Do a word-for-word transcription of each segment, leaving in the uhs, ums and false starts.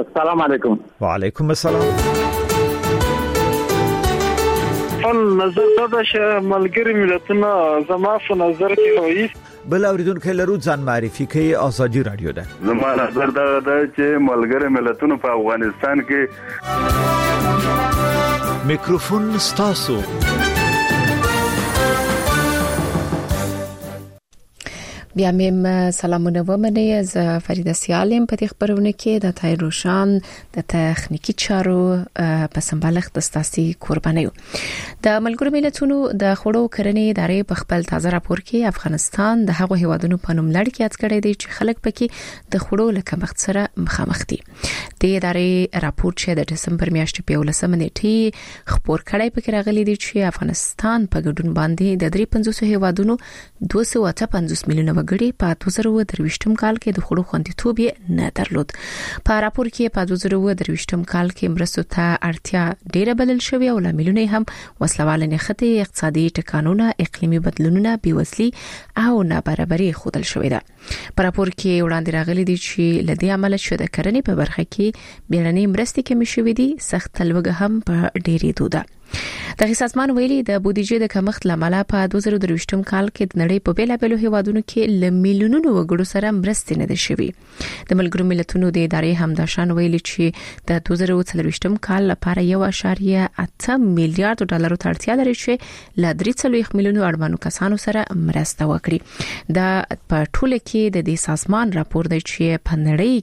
السلام علیکم. وعلیکم السلام. خپل نظر دا چې ملګری ملتونه زما په نظر کې وایي بل اوریدونکو لرو ځان معرفي کوي. ازادي رادیو ده. زما نظر دا ده چې ملګری ملتونه په افغانستان کې میکروفون ستاسو. بیا مم سلامونه ومنه. ز فریده سیالم په دې خبرونه کې د تای روشان د تخنیکی چارو په سمبالښت د ستاسي قرباني یو. د ملګرو ملتونو د خړو کرنې ادارې په خپل تازه راپور کې افغانستان د هغو هیوادونو په نوم لړ کې یاد کړی دی چې خلک پکې د خړو لکمښت سره مخامخ دي. د ادارې راپور چې د دسمبر میاشتې په ولسمه نیټه خبر کړی پکې راغلي دی چې افغانستان په ګډون باندې د درې پنځوس هیوادونو دوه سوه اته پنځوس میلیونه وګړي په دوه زره درویشتم کال کې د خړو خوندیتوب نه درلود. په راپور کې په دوه زره درویشتم کال کې مرستو ته اړتیا ډیره بلل شوې او لاملونه هم وسلواله نخته اقتصادي ټکانونه، اقلیمي بدلونونه، بیوزلي او نابرابري خودل شوې ده. په راپور کې وړاندې راغلي دي چې لدی عمل شو د کرنې په برخه کې بیړنۍ مرستې کمې شوې دي. سخت لوګه هم په ډیری دوده. د سازمان ویلي د بودیجې د کمښت لامل په دوه زره درویشتم کال کې د نړۍ په بیلابېلو هیوادونو کې ل میلیونونو وګړو سره مرستې نه دي شوې. د ملګرو ملتونو د ادارې هم دا شان ویلي چې د دوه زره څلوېښتم کال لپاره یو اعشاریه اته میلیارډ ډالر ته اړتیا لري چې ل درې څلوېښت میلیونو اړمنو کسانو سره مرسته وکړي. دا په ټوله کې د دې سازمان راپور دی چې په نړۍ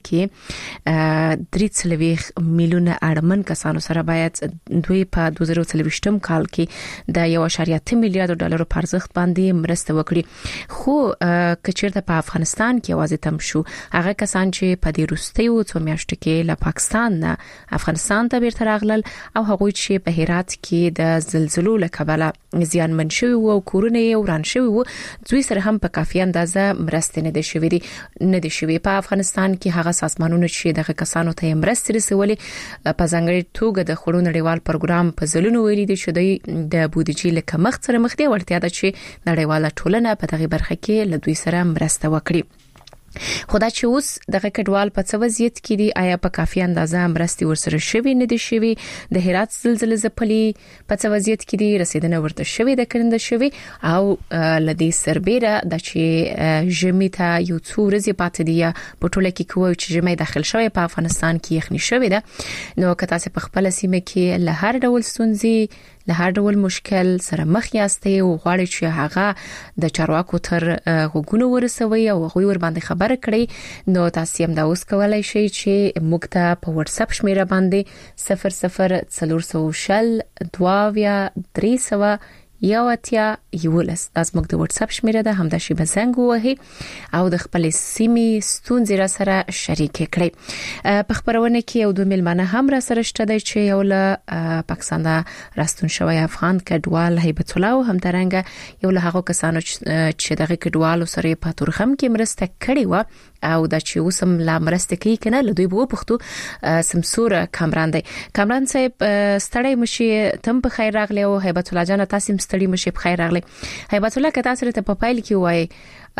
کې درې څلوېښت میلیونه اړمن کسانو سره باید دوی په دوه زره څلوېښتم کال کې د یو اعشاریه اته میلیارډ ډالر په ارزښت باندې مرسته وکړي. خو کچیرته په افغانستان کې واځي تم شو هغه کسان چې په دې روستیو څو میاشتو کې له پاکستان نه افغانستان ته بیرته راغلل او هغوی چې په هرات کې د زلزلو له کبله زیانمن شوي او کورونه یې وران شوي وو دوی سره هم په کافي اندازه مرستې نه دي شوي دي نه دي شوي. په افغانستان کې هغه سازمانونه چې دغه کسانو ته مرستې رسولي په ځانګړي توګه د خړو نړیوال پروګرام په زلونو ویلي دي چې د بودیجې له کمښت سره مخ دي. ورته دا چې نړیواله ټولنه په دغه برخه کې له دوی سره مرسته وکړي. خدای چې اوس دغه کډوال په څه وضعیت کې دي، آیا په کافي اندازه مرستې ورسره شوي نه دي شوي، د هرات زلزلې ځپلي په څه وضعیت کې دي، رسیدنه ورته شوي د کرنده شوي او لدی سربېره د چې ژمي ته یو څو ورځې پاتې دي په ټوله کې کوی چې ژمي داخل شوی په افغانستان کې یخني شوی ده. نو که تاسو په خپل سیمه کې له هر ډول ستونزې له هر ډول مشکل سره مخ یاستئ او غواړئ چې هغه د چارواکو تر غوږونو ورسوي او هغوی ور باندې خبره کړئ، نو تاسو هم دا اوس کولای شئ چې موږ ته په واتس اپ شمیره باندې صفر صفر څلور سوه شل دوه اویا درې سوه یو اتیا یولس از موږ د واتس اپ شمیره ده هم د شی بزنګ وهي او د خپل سیمې ستونزې را سره شریک کړئ. په خبرونه کې یو دوه ملمنه هم را سره شته چې یو له پاکستان د راستون شوی افغان کډوال هیبت الله هم ترنګ یو له هغه کسانو چې دغه کډوال سره په تورخم کې مرسته کړې و او د چې اوسم لا مرسته کوي کنه له دوی بو پښتو سمسور کامران دی. کامران صاحب ستړی مشي تم په خیر راغلی او هیبت الله جان تاسو ستړي مشي په خیر راغلی. هیبت الله کته سره ته په پایل کې وای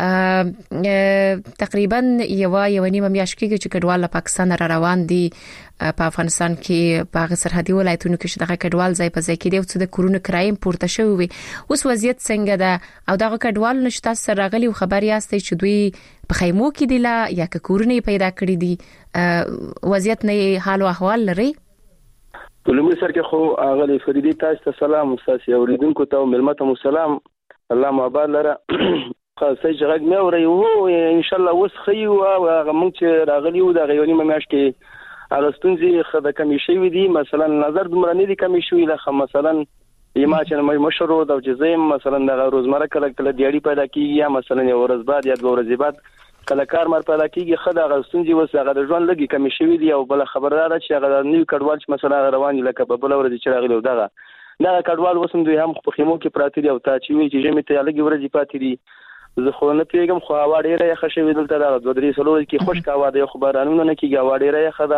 تقریبا یو یو نیمه میاشت کې چې کډوال له پاکستان را روان دي په افغانستان کې په سرحدي ولایتونو کې دغه کډوال ځای په ځای کې دی او څه د کورونو کرایم پورته شوی وي. اوس وضعیت څنګه ده او دغه کډوال نشته سره راغلي او خبر یاستئ چې دوی په خیمو کې دي لا یا که کورونه پیدا کړی دي وضعیت نه حال او احوال لري؟ ولومړی سر کې خو اغلی فریدي تاسو ته سلام استاد اوریدونکو ته ملمته سلام الله مبارک لره خاصه جګ مې اوري او ان شاء الله اوس خيو هغه موږ چې راغلی و د غيونی مېاش کې اغستونځي خدای کمی شوی دي مثلا نظر دمر نه دي کمی شوی له مثلا یما چې مشرو د جزیم مثلا د روزمره کله کله دیړي پیدا کیږي یا مثلا یو ورځ بعد یا دوه ورځې بعد کله کار مر پیدا کیږي خدای اغستونځي وس هغه د ژوند لګي کمی شوی دي او بل خبردار چې هغه نیو کډوال چې مثلا روان لکه په بل ورځ چې راغلی دغه دا کډوال وسم دوی هم په خیمو کې پراتی دي او تا چې وی چې جمع ته لګي ورځې پاتې دي زه خو نه پیګم خو هوا ډیره ښه شوې دلته دا دوه درې سلو کې خوش کا هوا د خبرانونو نه کیږي هوا ډیره ښه ده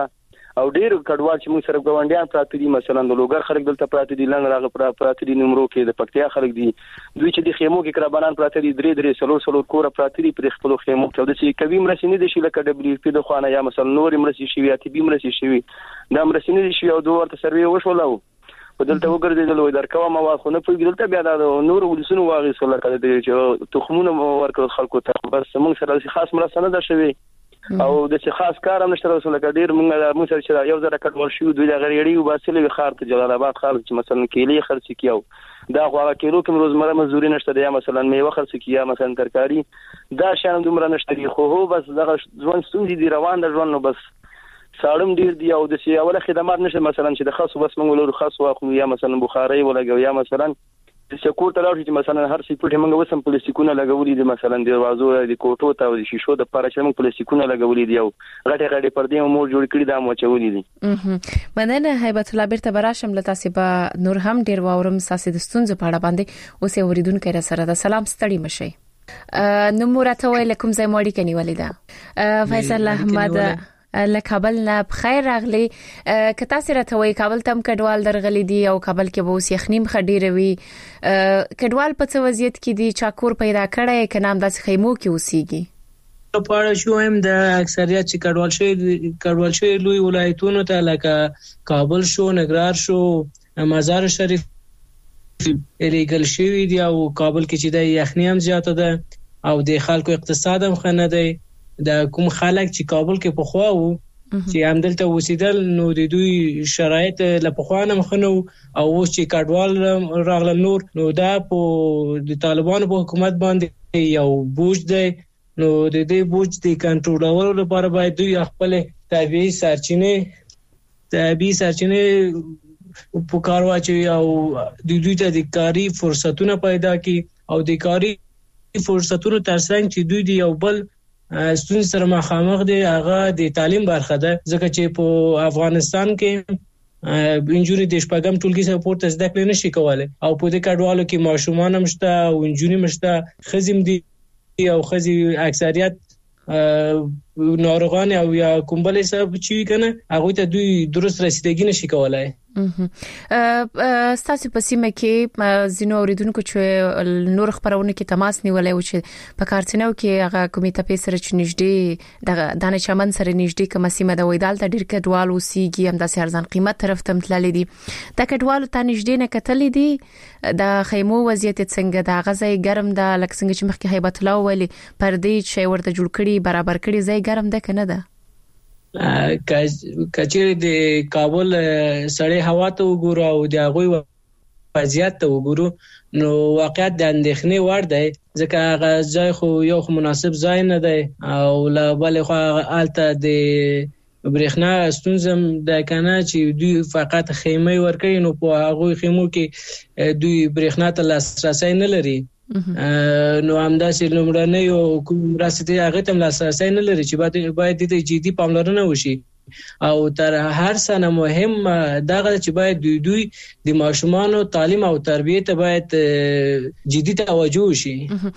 او ډیر کډوال چې موږ سره ګوندیان پراته دي مثلا د لوګر خلک دلته پراته دي لنګ راغ پراته دي نمرو کې د پکتیا خلک دي دوی چې د خیمو کې کرابانان پراته دي درې درې سلو سلو کور پراته دي پر خپل خیمو کې د چې کوي مرسي نه دي شي لکه دبليو پی د خوانه یا مثلا نور مرسي شي یا تي بي مرسي شي دا مرسي نه دي شي او دوه ورته سروي وشولو په دلته وګرځیدل وای درکوا ما واخو نه پوي دلته بیا دا نور ولسونو واغې سول کړه د چې تخمونه ورکړ خلکو ته بس موږ سره خاص مرسته نه ده شوی او د څه خاص کار هم نشته رسول کډیر موږ موږ سره چې یو ځل کډول شو دوی د غریړي او باسلې خار ته جلال آباد خار چې مثلا کیلې خرڅ کیو دا غواړه کیلو کوم روزمره مزدوري نشته یا مثلا میوه خرڅ کیا مثلا ترکاری دا شان دومره نشته خو هو بس دغه ځوان ستونزې دی روان د ژوند نو بس ساړم ډیر دی او د سی اوله خدمات نشه مثلا چې د خاص بس موږ له خاص واخلو یا مثلا بخاري ولګو یا مثلا د سکور ته راځي چې مثلا هر څه پټه موږ وسم پلاستیکونه لګولې دي مثلا د وازو د کوټو ته د شیشو د پاره چې موږ پلاستیکونه لګولې دي او غټه غټه پردې مو جوړ کړی دا مو چولې دي مننه هیبت الله بیرته براشم لته سبا نور هم ډیر واورم ساسي د ستونزې په اړه باندې اوسه اوریدونکو را سره د سلام ستړي مشي نو مرته ویلکم زې موړی کني ولیدا فیصل احمد له کابل نه بخیر راغلی کته سره ته وای کابل تم کډوال درغلی دی او کابل کې به اوس یخنیم خډیروي کډوال په څه وضعیت کې دی چاکور پیدا کړي ک نام داس خیمو کې اوسېږي په اړه شو هم د اکثریت چې کډوال شوی کډوال شوی لوی ولایتونو ته لکه کابل شو نګران شو مزار شریف الیګل شوی دی او کابل کې چې د یخنی هم زیاته ده او د خلکو اقتصاد هم خنه دی د کوم خلک چې کابل کې پخوا وو چې همدلته وسیدل نو د دوی شرایط له پخوا نه مخنو او اوس چې کډوال راغله نور نو دا په د طالبانو په حکومت باندې یو بوج دی نو د دې بوج د کنټرولولو لپاره باید دوی خپل طبيعي سرچینې طبيعي سرچینې په کار واچوي او د دوی ته د کاري فرصتونه پیدا کړي او د کاري فرصتونو ترڅنګ چې دوی د یو بل ستونزې سره مخامخ دي هغه د تعلیم برخه ده ځکه چې په افغانستان کې انجونی د شپږم ټولګي سره پورته زده کړې نشي کولای او په دې کډوالو کې ماشومان هم شته او انجونی مشته خزم دي او خزي اکثریت ناروغان او یا کومبلې سبب چی کنه هغه ته دوی درست رسیدګي نشي کولای ستاسو په سیمه کې زینو اوریدونکو چې نور خبرونه کې تماس نیولای و چې په کارتنو کې هغه کمیټه په سره چې نږدې د دانه چمن سره نږدې کوم سیمه د وېدال ته ډیر کډوال اوسېږي هم د ارزان قیمت طرف ته تللی دي د کډوالو ته نږدې نه کتلې دي د خیمو وضعیت څنګه د غزې ګرم د لکه څنګه چې مخکې هیبت الله ویلي پردې چې ورته جوړ کړي برابر کړي ځای ګرم ده کنه ده کچېره د کابل سړې هوا ته وګورو او د هغه وضعیت ته وګورو نو واقعیت د اندېښنې وړ دی ځکه هغه ځای خو یو مناسب ځای نه دی او لا بل خو الته د برېښنا ستونزم د کنه چې دوی فقط خیمه ورکړي نو په هغه خیمو کې دوی برېښنا ته لاسرسي نه لري نو همداسې لومړنۍ او کوم راسته هغه تم لاسرسي نه لري چې باید باید د جدي پاملرنه وشي او تر هر څه نه مهم دغه چې باید دوی دوی د ماشومانو تعلیم او تربیه ته باید جدي توجه وشي.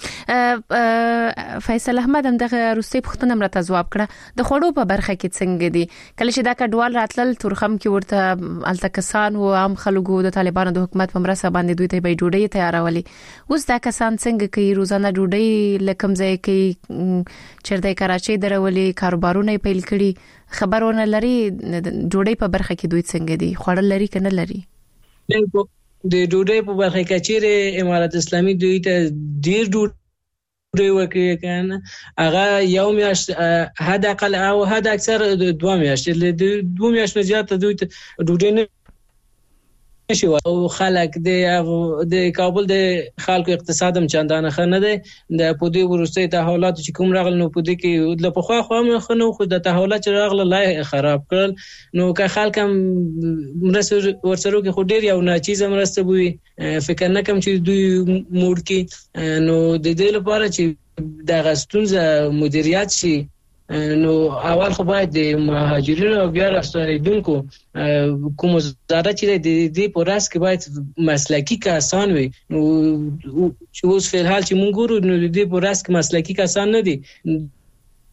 فیصل احمد هم دغه روسي پښتنه مرته جواب کړه د خړو په برخه کې څنګه دي کله چې دا کډوال راتلل تورخم کې ورته التکسان او عام خلکو د طالبانو د حکومت په مرسته باندې دوی ته به ډوډۍ تیارولي اوس دا کسان څنګه کوي روزانه ډوډۍ لکم ځای کوي چرته کراچۍ درولي کاروبارونه پیل کړي خبرونه لري ډوډۍ په برخه کې دوی څنګه دي خوړل لري کنه لري د ډوډۍ په برخه کې چې امارات اسلامي دوی ته ډیر ډوډۍ ورکوي کنه هغه یو میاشت حد اقل او حد اکثر دوه میاشت له دوه میاشت زیات دوی ته ډوډۍ نه شي او خلک د د کابل د خلکو اقتصاد هم چندانه خنه ده د پودي ورسته تحولات چې کوم راغل نو پودي کې د پخوا خو هم خنو خو د تحولات چې راغله لای خراب کړل نو که خلک هم مرسته ورسره کې خو ډیر یو ناچیز مرسته بوي فکر نه کوم چې دوی موډ کې نو د دې لپاره چې د غستونزه مدیریت شي نو اول خو باید د مهاجرینو او بیا راستنیدونکو کوم وزارت چې د دې په راس کې باید مسلکی کسان وي نو چې اوس په حال چې مونږ ګورو نو د دې په راس کې مسلکی کسان نه دي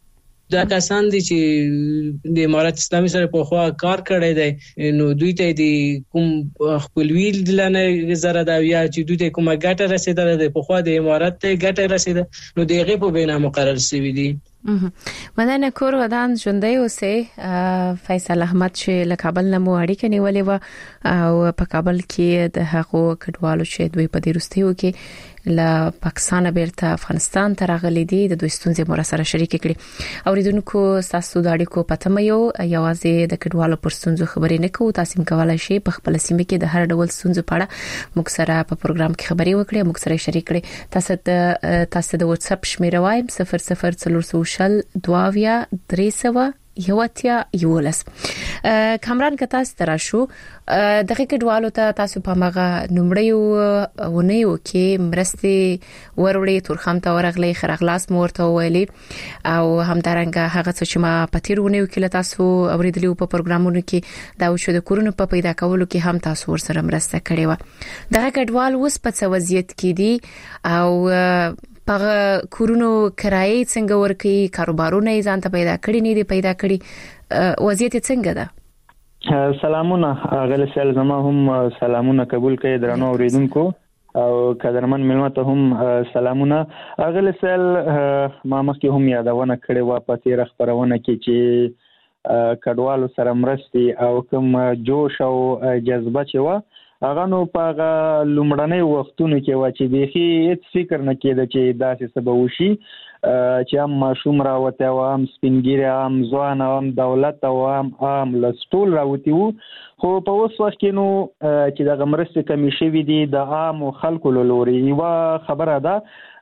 دا کسان دي چې د امارت اسلامي سره په خوا کار کړی دی نو دوی ته د کوم خپلوي دلانه زره دا یا چې دوی ته کومه ګټه رسیدله ده په خوا د امارت ته ګټه رسیده نو دغه په بنا مقرر شوی دي. مدنه کور ودان ژوندۍ اوسه فیصل احمد چې له کابل نه مو اړیکه نیولې و او په کابل کې د هغو کډوالو چې دوی په دې رستیو کې له پاکستان بیرته افغانستان ته راغلي دي د دوی ستونزې مو سره شریک کړي. اوریدونکو تاسو د اړیکو پته مې یو یوازې د کډوالو پر ستونزو خبرې نه کوو، تاسو کولای شئ په خپل سیمه کې د هر ډول ستونزو په اړه موږ سره په پروګرام کې خبرې وکړئ، موږ سره شریک کړئ. تاسو د تاسو د واتس اپ شمیره وایم صفر صفر څلور شل دواویا درې سوه یواتیا یولس. کامران کتا سترا شو دغه کډوالو ته تاسو په ماغه نمړیو ونیو کې مرستي وروړي تورخم ته ورغلي خرغلاس مورته ویلي او همدارنګه هغه څه چې ما پتیر ونیو کې تاسو اوریدلی په پروګرامونو کې دا شو د کورونو په پیدا کولو کې هم تاسو ورسره مرسته کړې و. دغه کډوال اوس په څه وضعیت کې دي او په کورونو کرایې څنګه ورکي، کاروبارونه یې ځان ته پیدا کړی نه دي پیدا کړی، وضعیت څنګه ده؟ سلامونه غل سل زما هم سلامونه قبول کړئ درنو اوریدونکو او قدرمن ملمت هم سلامونه. غل سل ما مخکې هم یادونه کړې و په تیر خبرونه کې چې کډوالو سره مرستي او کوم جوش او جذبه چې و هغه نو په لومړنۍ وختونو کې و چې بيخي هیڅ فکر نه کېده چې داسې سبب وشي چې هم ماشوم راوته او هم سپینګیره هم ځوان او هم دولت او هم هم لستول راوتی وو. خو په اوس وخت کې نو چې د مرستې کمی شوی دي د عام خلکو له لوري یو خبره ده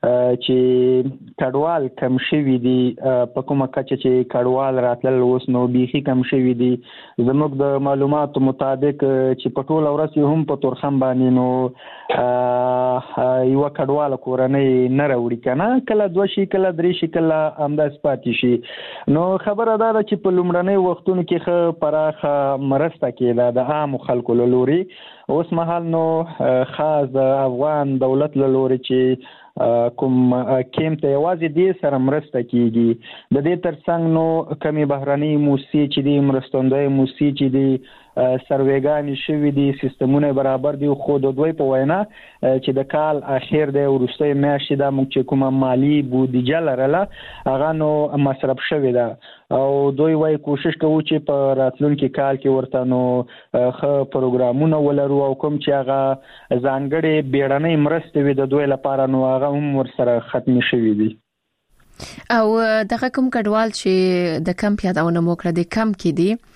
چې کډوال کم شوی دي په کومه کچه چې کډوال راتلل اوس نو بيخي کم شوی دي. زموږ د معلوماتو مطابق چې په ټول ورځ هم په تورخم باندې نو یو کډوال کورنۍ نه راوړي کنه، کله دوه شي کله درې شي کله همداس پاتې شي. نو خبره ده چې په لومړنۍ وختونو کې خه پراخه مرسته کېده د عام خلکو له لوري. اوس مهال نو خاص د افغان دولت له لوري چې کوم کېم ته یوازې دې سره مرسته کیږي. د دې ترڅنګ نو کمی بهراني موسسې چې دي مرستندوی موسسې چې دي سروېګانی شوی دي سیستمونه برابر دي، خو د دوی په وینا چې د کال اخر د ورستۍ میاشتې د موږ چې کومه مالی بودیجه لرله هغه نو مصرف شوی ده او دوی وايي کوشش کوي چې په راتلونکي کال کې ورته نو ښه پروګرامونه ولرو او کوم چې هغه ځانګړي بیړنۍ مرستې وي د دوی لپاره نو هغه هم ورسره ختم شوی دي. او دغه کوم کډوال چې د کم پیادونه موکړه د کم کې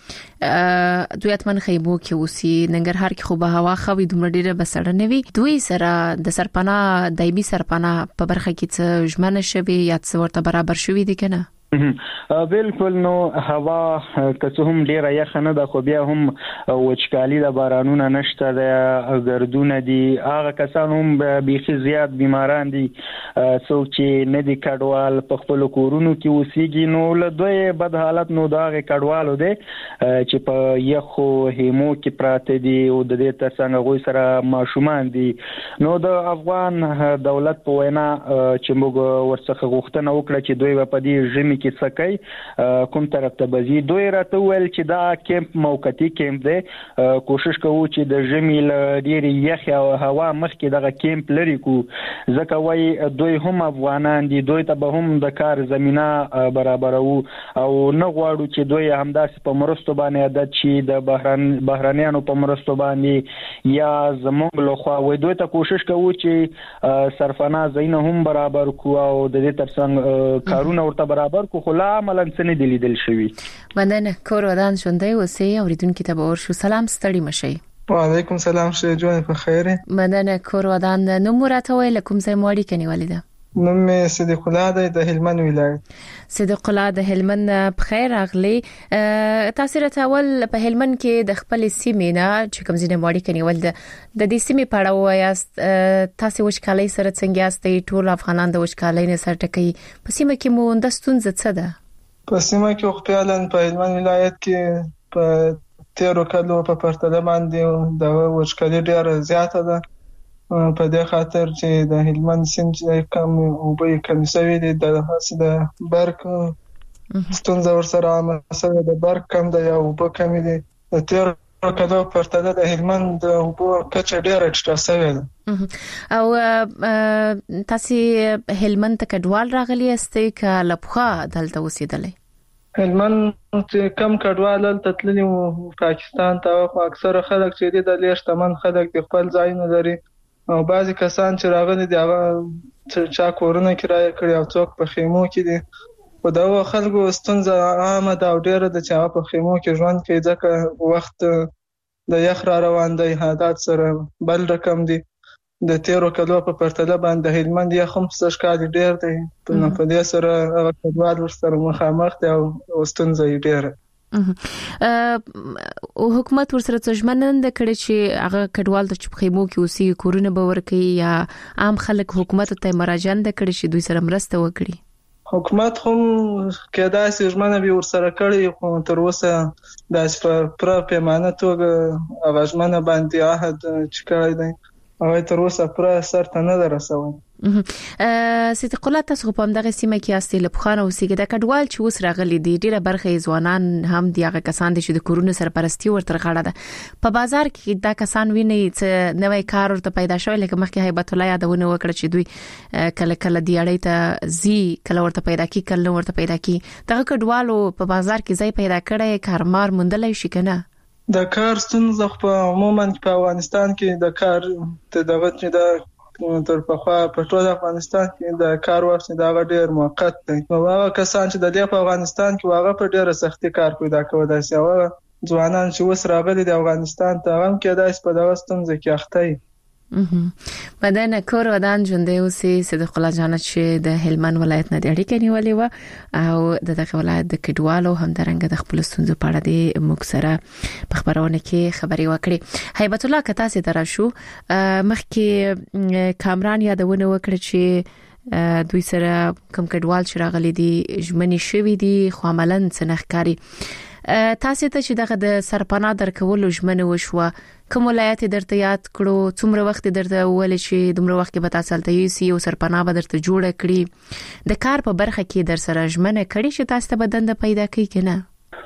دي دوی اتمن خیمو کې اوسي ننګرهار کې خو به هوا خوي دومره ډیره بسړه نه وي، دوی سره د سرپناه دایمي سرپناه په برخه کې څه ژمنه شوی یا څه ورته برابر شوی دي کنه؟ بالکل نو هوا که هم ډیره یخ نه ده خو بیا هم وچکالي د بارانونه نشته د ګردونه دي، هغه کسان هم بيخي زیات بیماران دي څوک چې نه دي کډوال په خپل کورونو کې اوسېږي نو له دوی بد حالت نو دا کډوالو دي چې په یخو هیمو کې پراته دي او د دې ترڅنګ غوي سره ماشومان دي. نو د افغان دولت په وینا چې موږ ورڅخه غوښتنه وکړه چې دوی په دې ژمي کې سکه کوم طرف ته بزي، دوی راته ویل چې دا کیمپ موقتی کیمپ دی، کوشش کوو چې د ژمي ل ډېری یخ او هوا مخکې دغه کیمپ لري کو ځکه وای دوی هم افغانان دي، دوی ته به هم د کار زمينه برابرو او نه غواړو چې دوی همداسې په مرستو باندې عادت شي د بهران بهرانيانو په مرستو باندې یا زموږ له خوا وای دوی ته کوشش کوو چې سرفنا زینه هم برابر کو او د دې ترڅنګ کارونه ورته برابر کو خو لا عملاً څه نه دي لیدل شوی. مننه کور ودان ژوندۍ اوسئ اوریدونکو ته به ورشو. سلام ستړي مشئ. وعلیکم سلام شه جون په خیره. مننه کور ودان نو مرته ویل کوم ځای موړی کني ولیده؟ نوم می صدیق الله د هلمند ولایت. صدیق الله د هلمند بخیر اغلی. تاسو راته ول په هلمند کې د خپل سیمې نه چې کوم ځای موړی کني ول د د دې سیمې په اړه وایاست تاسو وشکالۍ سره څنګه یاستئ؟ ټول افغانان د وشکالۍ نه سره ټکي په سیمه کې مو د ستونزې څه ده؟ په سیمه کې خو فعلا په هلمند ولایت کې په تیرو کلو په پرتله باندې د وشکالۍ ډیره زیاته ده په دې خاطر چې د هلمند سیند کم او به کم شوی دی د حاصل د برق ستونزه ورسره عامه شوې د برق کم دی او اوبه کمې دي. د تیر کله پرتله د هلمند د اوبو کچه ډیره ټیټه شوې ده. او تاسو هلمند ته کډوال راغلی استئ ک لپخه دلته اوسېدلې؟ هلمند چې کم کډوال دلته تللي وو پاکستان ته، خو اکثره خلک چې دي د ډېر شتمن خلک د خپل ځای نه لري او بعضی کسان چې راغلي دي هغه چا کورونه کرایه کړي او څوک په خیمو کې دي. خو دا خلکو ستونزه عامه ده او ډیره د چې هغه په خیمو کې ژوند کوي ځکه وخت د یخ را روان دی، حالات سره بل رقم دي. د تیرو کلو په پرتله باندې هلمند یې هم څه ښکاري ډیر دی، نو په دې سره هغه کډوال ورسره مخامخ دی او ستونزه یې ډیره. او حکومت ورسره څه ژمنند کړي چې هغه کډوال د چپخیمو کې اوسي کورونه به ورکړي یا عام خلک حکومت ته مراجعه کړي چې دوی سره مرسته وکړي؟ حکومت هم کېدای شي ژمنه به ورسره کړي، خو تر اوسه داسې په پوره پیمانه توګه هغه ژمنه باندې عهد چې کړی دی هغه تر اوسه پوره سرته نه ده رسولی. صدیق الله، تاسو په همدغه سیمه کې یاستئ، له پخوانه اوسېږئ. د کډوال چې اوس راغلي دي ډیره برخه یې ځوانان هم دي، هغه کسان دي چې د کورونو سرپرستي ورته غاړه ده. په بازار کې دا کسان ویني چې نوې کار ورته پیدا شوی، لکه مخکې هیبت الله یادونه وکړه چې دوی کله کله دی اړې ته زی کله ورته پیدا کی کله ورته پیدا کی. دغه کډوالو په بازار کې ځای پیدا کړي، کارمار موندلای شي کنه؟ د کار ستونزه په عموما په افغانستان کې د کار ته دغه چې د تر پخوا په ټول افغانستان کې د کار وخت دا ډېر موقت دی. نو هغه کسان چې د دې په افغانستان کې واغه په ډېر سختي کار پیدا کولای شي، او ځوانان چې وس راغلي د افغانستان ته هم کېدای شي په دغه ستونزه کې اخته وي. مدن کور ودان ژوندې اوسې. صدیق الله جان چې د هلمند ولایت نه د اړیکې نیولې و او د دغه ولایت د کډوالو همدارنګه د خپل ستونزو په اړه د موږ سره په خبرونه کې خبري وکړي. هیبت الله کتا سي تر شو مخکې کامران یادونه وکړه چې دوی سره کم کډوال چې راغلي دي ژمنې شوې دي خو عملاً سنخکاری. تاسو ته چې دغه د سرپناه درکولو ژمنه وشوه، کوم ولایت درته یاد کړو؟ څومره وخت درته ول چې دومره وخت به تاسو ته یې او سرپناه به درته جوړ کړي؟ د کار په برخه کې در سره ژمنه کړي چې تاسو ته بدند پیدا کوي کنه؟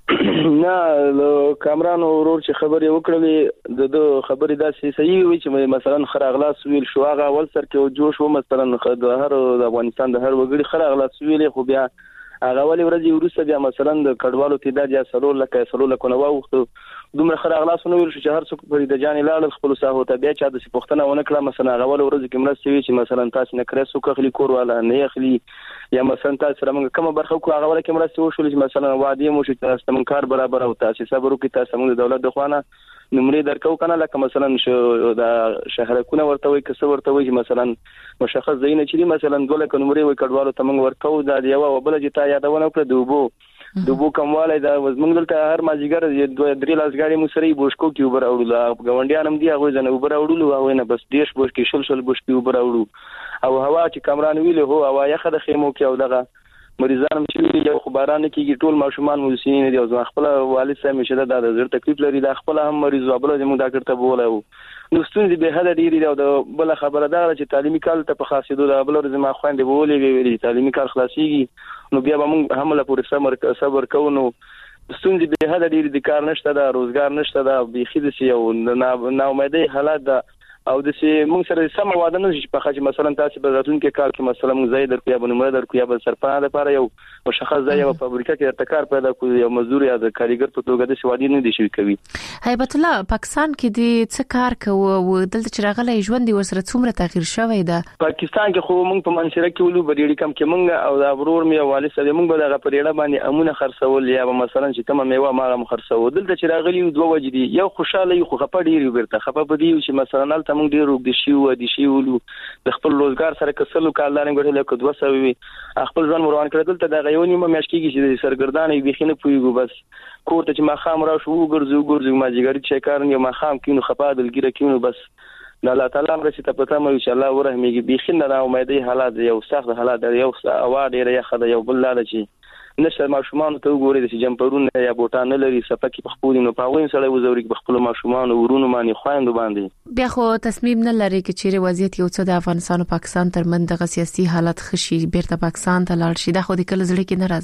نه، کامران ورور چې خبرې وکړلې د دو خبرې داسې صحیح وي چې مثلا خراغلاس ویل شو، هغه اول سر کې جوش و مثلا د هر د افغانستان د هر وګړي خراغلاس ویل، خو بیا هغه ولې ورځي ورسته بیا مثلا د کډوالو تعداد یا سلول لکه سلول لکه نو وخت دومره خراغلاس نو ویل شو چې هر څوک په د جان لاړ خپل ساحو ته بیا چا د سپختنه ونه کړه. مثلا هغه ولې ورځي کې مرسته وی چې مثلا تاسو نه کړې سو کخلی کور والا نه اخلي یا مثلا تاسو سره موږ کومه برخه کو هغه ولې کې مرسته وشول چې مثلا وادي مو چې تاسو من کار برابر او تاسو صبر وکړئ، تاسو موږ د دولت د خوانه نمرې درکو کنه، لکه مثلا شو د شهرکونه ورته وي کس ورته وي مثلا مشخص زینه چې مثلا دوله نمرې وي کډوالو ته موږ ورکو دا دی او بل چې تا یادونه کړ دوبو دوبو کومواله دا موږ دلته هر ماجیګر دوه درې لاس غاړي مو سره بوشکو کې وبر اورل غونډیان هم دی هغه ځنه وبر اورل او نه بس دیش بوش کې شل شل بوش کې وبر اورل او هوا چې کامران ویله هو هوا یخه د خیمو کې او دغه مریضان چې یو خبرانه کېږي ټول ماشومان مولسین دي او ځو خپل والد سره مشه د زړه تکلیف لري، د خپل هم مریض وبله زموږ ډاکټر ته بوله نو ستونزې به هدا ډیری او د بل خبره ده چې تعلیمي کال ته په خاصیدو د بل ورځ ما خويندې بولې ویلي تعلیمي کال خلاصيږي نو بیا به موږ هم له پورې صبر صبر کوو. نو ستونزې به هدا ډیری د کار نشته، د روزګار نشته، د بيخي د یو نا امیدي حالات ده او د سي موږ سره سم واده نه شي په خاطر مثلا تاسو په راتلون کې کال کې مثلا موږ زید در کویا بنمره در کویا بل سرپناه لپاره یو مشخص ځای په فابریکه کې ارتکار پیدا کوي یو مزدور یا د کاریګر په توګه د سوادي نه دي شي کوي. هیبت الله، پاکستان کې د څه کار کوي او دلته چې راغلی ژوند ور سره څومره تغییر شوی ده؟ پاکستان کې خو موږ په منشره کې ولو بریړي کم کې موږ او د ابرور مې والد سره موږ به دغه پرېړه باندې امونه خرڅول یا مثلا چې کومه میوه ما خرڅول. دلته چې راغلی دوه وجې دي، یو خوشاله یو خو خپه ډیر ورته خپه بدی چې مثلا نن موږ ډیر وګ دي شي و دي شي ولو د خپل روزګار سره کسلو کالدارم غټل کې دوه سوي وي خپل ځان مروان کړل ته د غيونی ما مشکیږي چې سرګردانې بيخینه پویګو بس کوته چې ما خام را شو ګرځو ګرځو ما جګری چې کارن یو ما خام کینو خپادل ګیره کینو بس د الله تعالی امر چې ته پته مې ان شاء الله ورحمېږي بيخینه دا امیدي حالات یو سخت حالات یو اوا ډیره یخه د یو بل لاله چې نشه ماشومان ته وګوري چې جمپرونه یا بوټان لري سپکی په خپل نو پاوین سره وزوري په خپل ماشومان ورونو باندې خويندو باندې بیا خو تصمیم نه لري چې چیرې وضعیت یو څه د افغانستان او پاکستان ترمنځ د سیاسي حالت خشي بیرته پاکستان ته لاړ شي. دا خو د کله زړه کې ناراضي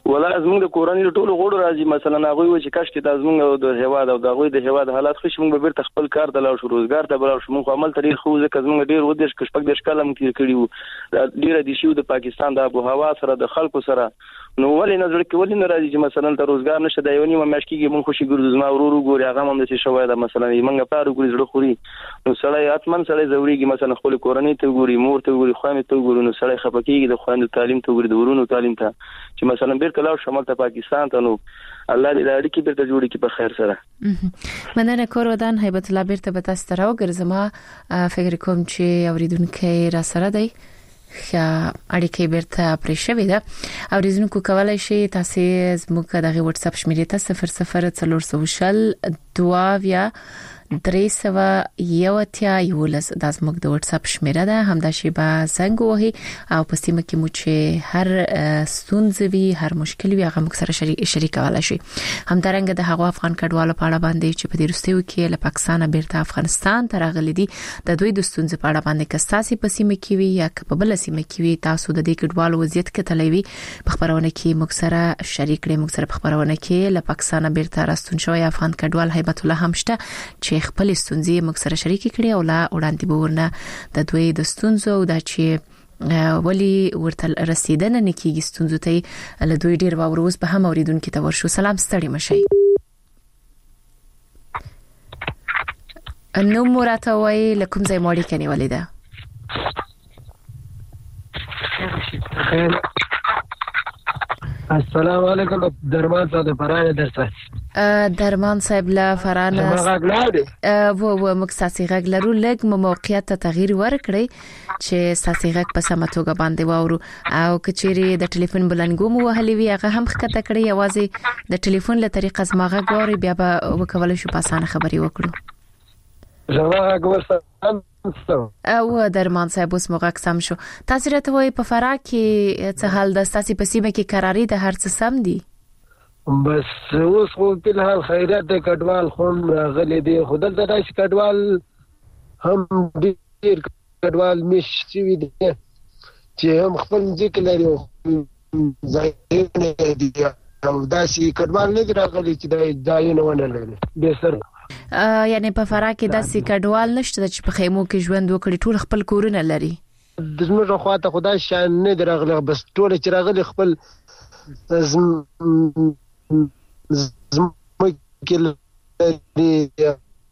ولا زموږ د کورنۍ ټولو غړو راځي مثلا هغه وي چې کاش کې د زموږ د هواد او د غوي د هواد حالات خو موږ به بیرته خپل کار ته لاړ شو روزګار ته بلاړ شو موږ عمل ترې خو ځکه زموږ ډیر ودیش کښپک د شکل هم تیر کړی وو ډیر د شیو د پاکستان د ابو هوا سره د خلکو سره نو ولې نظر کې ولې ناراضي چې مثلا ته روزګار نشه د یونی مې مشکیږي موږ خوشي ګرځو ما ورورو ګوري هغه هم د څه شوی دا مثلا موږ پاره ګوري زړه خوري نو سړی اتمن سړی زوريږي مثلا خپل کورنۍ ته ګوري مور ته ګوري خوانه ته ګوري نو سړی خپکیږي د خوانه تعلیم ته ګوري د ورونو تعلیم ته چې مثلا بیرته لاړ شمال ته پاکستان ته نو الله دې اړیکې بیرته جوړې کړي په خیر سره مننه کور ودان هیبت الله بیرته به تاسو راو ګرځما فکر کوم چې اوریدونکو را سره دی خا اړیکې بیرته پرې شوې ده او ریزونکو کولای شي تاسو زموږ دغه واتس اپ شمیرې ته صفر صفر څلور سوشل دواویا درې سوا یو اتیا یولس د زموږ د واتس اپ شمیره ده همدا شی به زنګ وهي او په سیمه کې مو چې هر ستونزې وي هر مشکل وي هغه موږ سره شریک شریکولای شي همدارنګه د هغو افغان کډوالو په اړه باندې چې په دې وروستیو کې له پاکستان بیرته افغانستان ته راغلي دي د دوی د ستونزې په اړه باندې کستاسي په سیمه کې وي یا په بل سیمه کې وي تاسو د دې کډوالو وضعیت کتلې وي په خبرونه کې موږ سره شریک کړئ موږ سره په خبرونه کې له پاکستان بیرته راستون شوی افغان کډوال هیبت الله همشته چې خپل ستونزې موږ سره شریک کړي او لا وړاندې به ورنه د دوی د ستونزو او د چې ولی ورته رسیدنه نکېږي ستونزو ته له دوی ډیر باور به هم اوریدونکو ته ورشو سلام ستړي مشي نو مراته وای لکم ځای ماړی کني ولیدا السلام علیکم درمان صاحب فرانه درته درمان صاحب لا فرانه و و مکساسي غږ لرو لګ موقعیت ته تغییر ورکړي چې ساسي غږ په سماتوګه باندې وورو او کچيري د ټلیفون بلنګو مو وهلي وي هغه هم خکته کړی اوازې د ټلیفون له طریقه زماغه غوري بیا به وکول شو پاسانه خبري وکړو زماغه ګورسان او درمان صاحب اوس موږ سم شو تاسو راته وای په فرا کې څه حال د ستاسو په سیمه کې قراري د هر څه سم دي بس اوس خو په حال خیرات د کډوال خون راغلي دي خدای ته داسې کډوال هم ډیر کډوال مش شي دي چې هم خپل ځکه لري ځای دي او داسې کډوال نه راغلي چې دای ځای نه ونه به سر یعنی په فرا کې داسې کډوال نشته چې په خیمو کې ژوند وکړي ټول خپل کورونه لري د زموږ خواته خدای شان نه درغله بس ټول چې راغلي خپل زم زم کې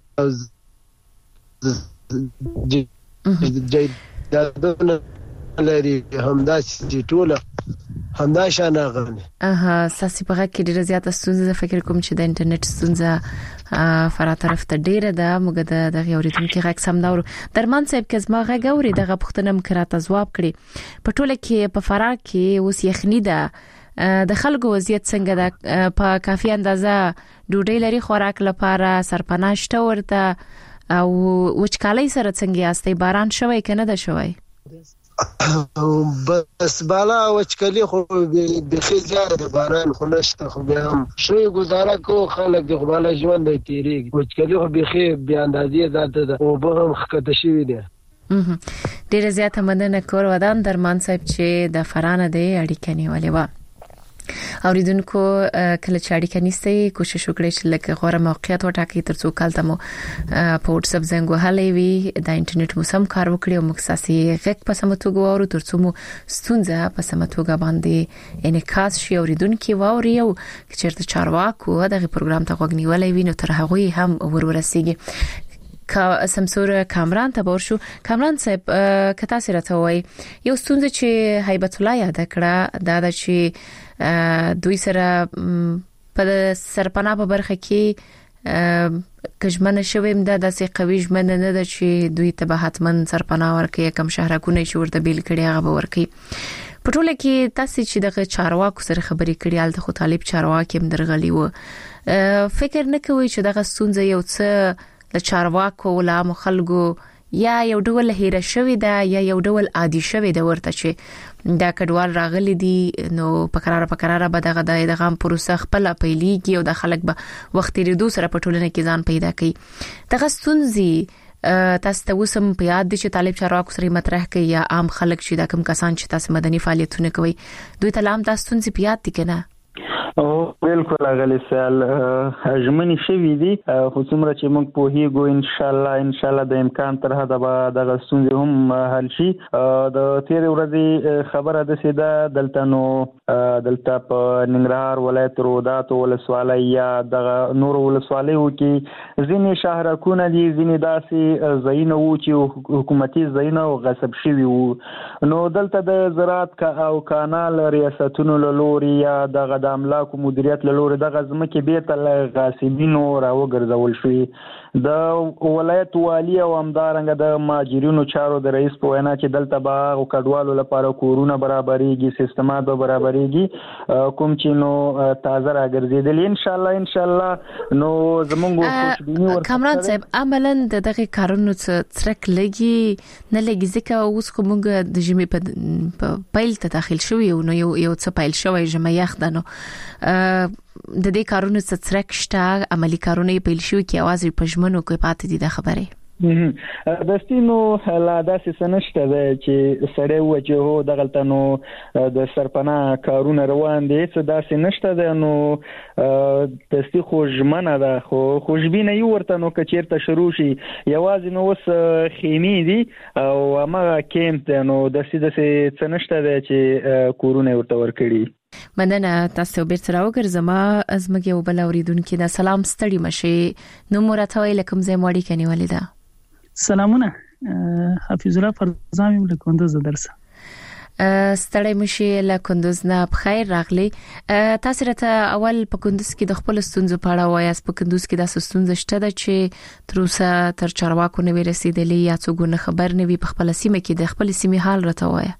جاي دا لري همداسې ټول همدا شان غني اها ساسي په کې ډیره زیاته ستونزه فکر کوم چې د انټرنیټ ستونزه فرا طرف ته ډیره ده موږ د دغه اوریدونکو غږ سم دا درمان صاحب کې زما غږ اوري دغه پښتنه مکراته جواب کړي په ټوله کې په فرا کې اوس یخنی ده د خلکو وضعیت څنګه ده په کافي اندازه ډوډۍ لري خوراک لپاره سرپناشته ورته او وچکالۍ سره څنګه یاستي باران شوی کنه ده شوی بس بالا وچکلی خو بخي زیاده باران خو نشته خو بیا هم شوی گزاره کو خلک د خپل ژوند د تیریږي وچکلی خو بخي بیا اندازې ذات ده او به هم خکته شوی دی ډیره زیاته مننه کور ودان درمان صاحب چې د فرانه دی اړیکه نیولې و اوریدونکو کله چې اړیکه نیسي کوشش وکړئ چې لکه غوړه موقعیت وټاکئ ترڅو کالته مو په واتس اپ زنګ وهلې وي د انټرنیټ مو سم کار وکړي او مخصصي غږ په سمتوګو ورو ترڅو مو ستونزه په سمتوګه باندې انعکاس شي اوریدونکو واوري او چې چارواکو دغه پروګرام ته غوښنیولې وي نو تر هغه هم ورورسیږي کا سمسور کامران ته ورشو کامران صاحب کتا سره ته وای یو ستونزه چې هیبت الله یاد کړه دا د چې دوی سره په سرپنا په برخه کې کجمنه شویم د داسې قوي ژمنه نه ده چې دوی ته به حتمن سرپنا ورکړي کم شهرکونه چې ورته بیل کړي هغه به ورکړي په ټوله کې تاسو چې دغه چارواکو سره خبرې کړې الته خو طالب چارواکي هم درغلي و فکر نه کوي چې دغه ستونزه یو څه د چارواکو ولا مخلګو یا یو ډول هیره شوی دا یا یو ډول عادي شوی دا ورته چې دا کډوال راغلي دي نو په قرار په قرار به دغه دغه پروسه خپل پیلېږي او د خلک به وخت لري سره په ټولنه کې ځان پیدا کوي دغه ستونزې تاسو ته وسم په یاد دي چې طالب چارواکو سره مطرح کوي یا عام خلک چې دا کوم کسان چې تاسو مدني فعالیتونه کوي دوی ته لام تاسو ستونزې په یاد دي کنه او بالکل غلی سال ژمنې شوې دي خو څومره چې موږ په هیګو ان شاء الله ان شاء الله د امکان تر حده به د غستون هم حل شي. د تیر ورځې خبره ده چې دا دلته نو دلته په ننګرهار ولایت رودات ولسوالۍ یا د نور ولسوالیو کې ځینې شهرکونه دي ځینې داسې ځایونه وو چې حکومتي ځایونه غصب شوي وو. نو دلته د زراعت او کانال ریاستونو له لوري یا د د املاکو مدیریت له لوري د غزمکې بیرته غاصبینو راوګرځول شوي. د ولایت والی او همدارنګه د ماجرینو چارو د رئیس په وینا چې دلته به او کډوالو لپاره کورونه برابرېږي سیستمات به برابرېږي کوم چې نو تازه راګرځېدل ان شاء الله ان شاء الله نو زمونږ خوشبیني ورته. کامران صاحب عملاً د دغه کارونو څرک لګي نه لګي ځکه اوس کومه د جمی په پایل ته داخل شوی نو یو یو څه پایل شوی جمع یخ دنو د دې کارونو څرک شته عملی کارونه پیل شوی کی आवाज په ژمنو کې پاتې دي د خبره د ستینو لا داسې سنشته چې سړی و چې هو د غلطانو د سرپنا کارونه روان دي څه داسې نشته ده. نو د ستی خوشمنه ده خو خوشبینه یو ورته نو کچیرته شروع شي یوازې نو وس خیمې دي او هغه کیمپ ده نو د سې د څه نشته ده چې کورونه ورته ورکړي. مننه تاسو بیرته راوګرځم ازمګي او بل اوریدونکو دا سلام ستړي مشه نو مراتوي لکم زې ماړي کني ولیدا. سلامونه حفیظ الله فرزامي له کندوز درسه ستړي مشه له کندوز نه بخیر راغلي. تاسو راته اول په کندوز کې د خپل ستونزو په اړه وایاست. په کندوز کې د ستونزې شته ده چې تر اوسه تر چارواکو نه ورسېدلې یا څوک نه خبر نه وي په خپل سیمه کې د خپل سیمه حال راته وایي.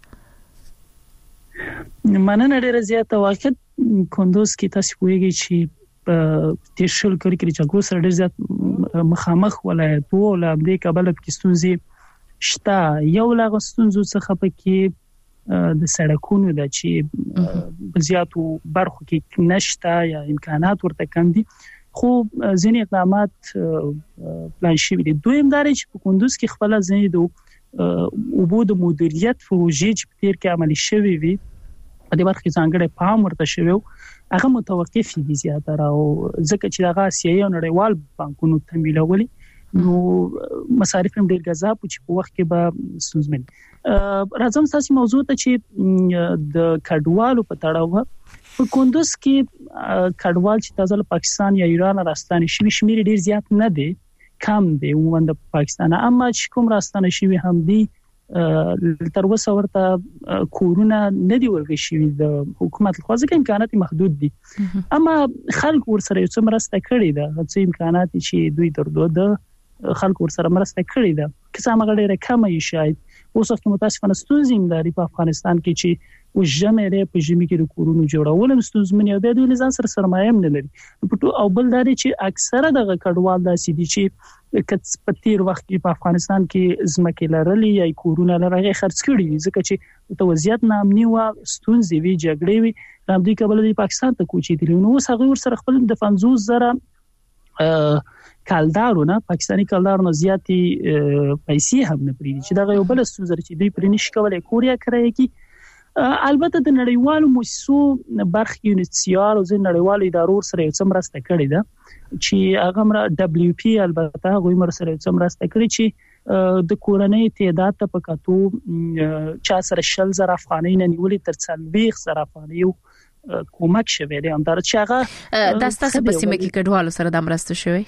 مننه ډیره زیاته واقع کندوز کې تاسو وایي چې د شل کړي کې چې ګوسر ډیر زیات مخامخ ولایت وو لامدې کابل کې ستونزې شته. یو لا ستونزو څخه پکې د سړکونو د چې زیاتو برخو کې نشته یا امکانات ورته کم دي خو ځینې اقدامات پلان شوي دي. دویم دا چې په کندوز کې خپل ځینې د اوبو د مدیریت پروژې چې په تیر کې عملي شوي وي په دې برخه کې ځانګړی پام ورته شوی هغه متوقف دي زیاتره او ځکه چې هغه سیاسي او نړیوال بانکونو تمویلولي نو مصارف هم ډیر غذا چې په وخت کې به ستونزمن. راځم تاسو موضوع ته چې د کډوالو په تړاو په کندوز کې کډوال چې تازه پاکستان یا ایران راستانه شوي شمیر ډیر زیات نه دي کم دی عموما د پاکستان اما چې کوم راستانه شوي هم دي تر اوسه ورته کورونه نه دی ورغی شوی د حکومت خو ځکه امکانات محدود دي اما خلک ورسره یو څه مرسته کړې ده چې امکانات چې دوی درلود د خلک ورسره مرسته کړې ده که څه هغه ډیره کم یې شاید اوس وخت متاسفانه ستونزې لري په افغانستان کې چې او جمعره په جمی کې د کورونو جوړول مستوزمن یو به د نظام سره سرمایه نه لري او بل دا چې اکثره د کډوال داسې دي چې په تیر وخت کې په افغانستان کې ځمکې لرلې یا کورونه لري خرڅ کړي ځکه چې توزیعات نامني او ستونزې وی جګړې وی هم د کابل د پاکستان ته کوچېدل نو اوس هغه ور سره خپل د پنځوس زره کالدارونه پاکستانی کالدارونه زیاتی پیسې هم نه پریږي چې دا یو بل ستونزه چې دوی پرې نشي کولای کوریا کوي کی البته د نړیوالو مؤسسو برخ یونیسیار او د نړیوالو ادارو سره یو څه مرسته کړې ده چې هغه مر دبليو پی البته غوي مر سره یو څه مرسته کړې چې د کورنۍ تعداد ته پکاتو چا سره شل زره افغانۍ نه نیولې تر څلويخ زره افغانۍ کومک شوی دی هم دا چې هغه د تاسو په سیمه کې کډوالو سره د مرسته شوی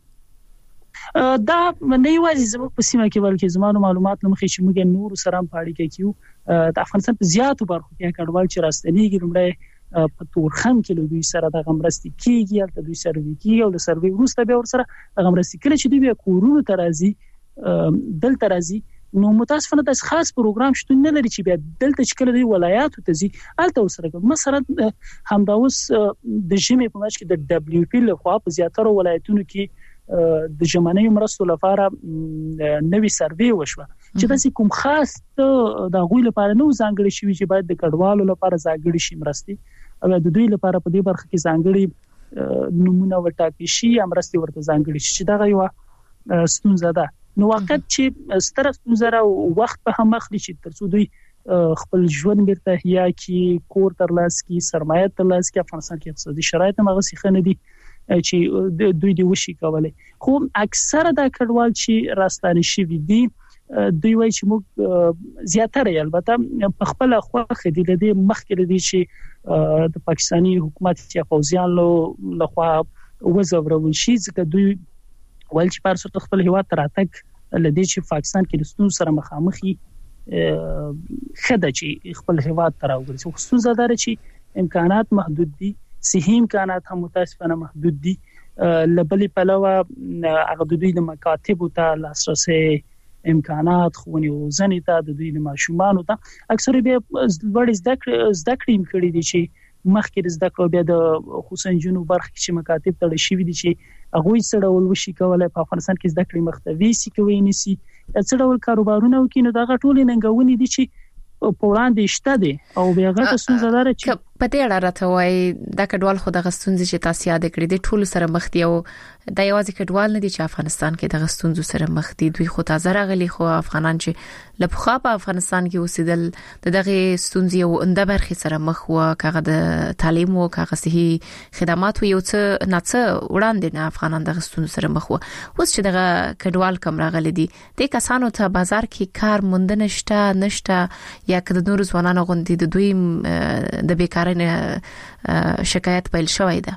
دا نه یوازې زموږ په سیمه کې بلکې زموږ معلومات لمخې چې موږ نور سره هم پاړی کېو د افغانستان په زیاتو برخو کې کډوال چې راستنیږي لومړی په تورخم کې دوی سره د غمرستي کېږي البته دوی سره کېږي او د سروي وروسته به ور سره د غمرستي کړي چې دوی کورونو ترازی دلته راځي نو متاسفانه د خاص پروګرام شته نه لري چې بیا دلته چې کله دی ولایاتو ته ځي الته سره مثلا همدا اوس د جمی په ماش کې د دبليو پی له خوا په زیاتره ولایتونو کې د جمعنی مرستو لپاره نوې سروي وشوه چې تاسو کوم خاص د غوی لپاره نو ځانګړي شوی چې باید د کډوالو لپاره ځانګړي شي مرستي او د دوی لپاره په دې برخه کې ځانګړي نمونه وټاکي شي مرستي ورته ځانګړي شي دا یو ستونزه ده نو وخت چې ستر ستونزه او وخت په هم اخلي چې ترڅو دوی خپل ژوند بیرته احیا کی، کور ترلاس کی، سرمایه ترلاس کی. افغانستان کې اقتصادي شرایط هم هغه څه نه دي چې دوی دی وشي کولای. خو اکثره د کډوال چې راستانه شي دي دوی وایي چې موږ زیاتره البته په خپل خوخه دي لدی مخکې دي چې د پاکستاني حکومت یا فوجیان له لخوا وزورول شي، ځکه دوی ول چې پر څو خپل هیواد تراتک لدی چې پاکستان کې د ستونزو سره مخامخي خدای چې خپل هیواد تراوګرځي. خو ستونزه ده چې امکانات محدود دي، صحي امکانات هم متاسفانه محدود دي. لبلې پلوه هغه د دوی د مکاتب ته لاسرسي امکانات خونی او ځنې ته د دوی د ماشومان ته اکثره به وړ زده کړې زده کړې کړي دي چې مخکې زده کړو بیا د خصوصي جنو برخه چې مکاتب تړل شوی دي چې هغه څه ډول وشي کولای په افغانستان کې زده کړې مختوي سي کوي نسی څه ډول کاروبارونه وکینو دا غټول ننګونی دي چې په وړاندې شته دي او بیا غټه ستونزه ده چې په دې اړه راته وایي دا کډوال خو د غستونځ چې تاسو یاد کړی دي ټول سره مخ دي او دا یوازې کډوال نه دي چې افغانستان کې د غستونځ سره مخ دي. دوی خو تازه راغلي خو افغانان چې لپخوا په افغانستان کې اوسېدل د دغه ستونزې او انده برخې سره مخ و، کاغه د تعلیم او کاغه صحي خدمات یو څه نه څه وړاندې نه افغانان د غستونځ سره مخ و. اوس چې دغه کډوال کم راغلي دي د کسانو ته بازار کې کار موندنه شته نشته یا کله د نور ځوانانو غوندي د دوی د بیکارۍ شکایت پیل شوی ده؟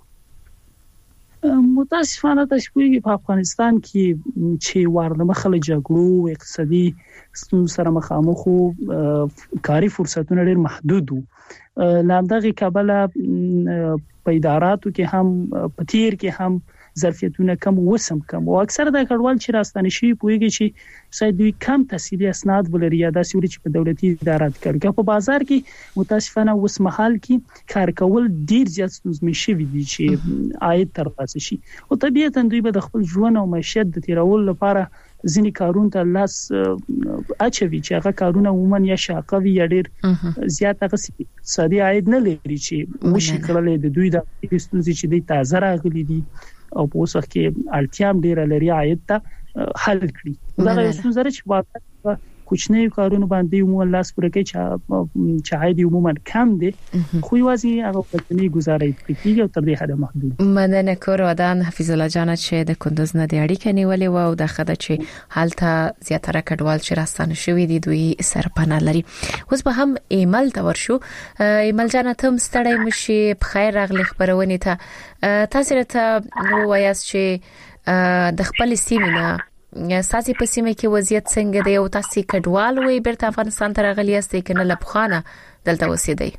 متاسفانه تاسو په افغانستان کې چې ورنه مخله جګړو اقتصادي ستونزو سره مخامخ وو، کاري فرصتونه ډېر محدود وو. لامدغه کابل په اداراتو کې هم په تیر کې هم ظرفیتونه کم وسم کم او اکثره د کډوال چې راستانه شي پوهیږي چې سید دوی کم تحصیلي اسناد ولري یا داسې وري چې په دولتي ادارات کې په بازار کې متاسفانه اوس مهال کې کار کول ډیر زیات ستونزمن شوی دي چې عاید ترلاسه شي او طبيعتا دوی به د خپل ژوند او معیشت د تیرول لپاره ځینې کارونه ته لاس اچوي چې هغه کارونه عموما یا شاقوي یا ډیر زیات هغه اقتصادي عاید نه لري چې وشي کولای د دوی د ستونزې چې د تازه راغلي دي او په اوس وخت کې اړتیا ډیره لري عاید ته حل کړي. دا یو ستونزه چې په کوچنی کارونو باندې عموما لاس پورې کوي چې عاید عموما کم دي خو یوازې هغه پټنی گزارې کوي او تر دې حد محدود. مدنه کور ودان حفیظ الله جان چې د کندوز نه د اړیکې نیولې و او د خدای چې حالت زیاتره کډوال چې راستانه شوی دي دوی سرپناه لري. اوس به هم ایمل ته ورشو. ایمل جان ته مستړی مشي په خیر راغلی خبرونه ته تاسو ته نو وایاست چې د خپل سیمه ساسي په سیمه کې وضعیت څنګه دی او تاسو کډوال وي بیرته افغانستان ته راغلی یاستئ کنه لپخانه دلته اوسېدئ؟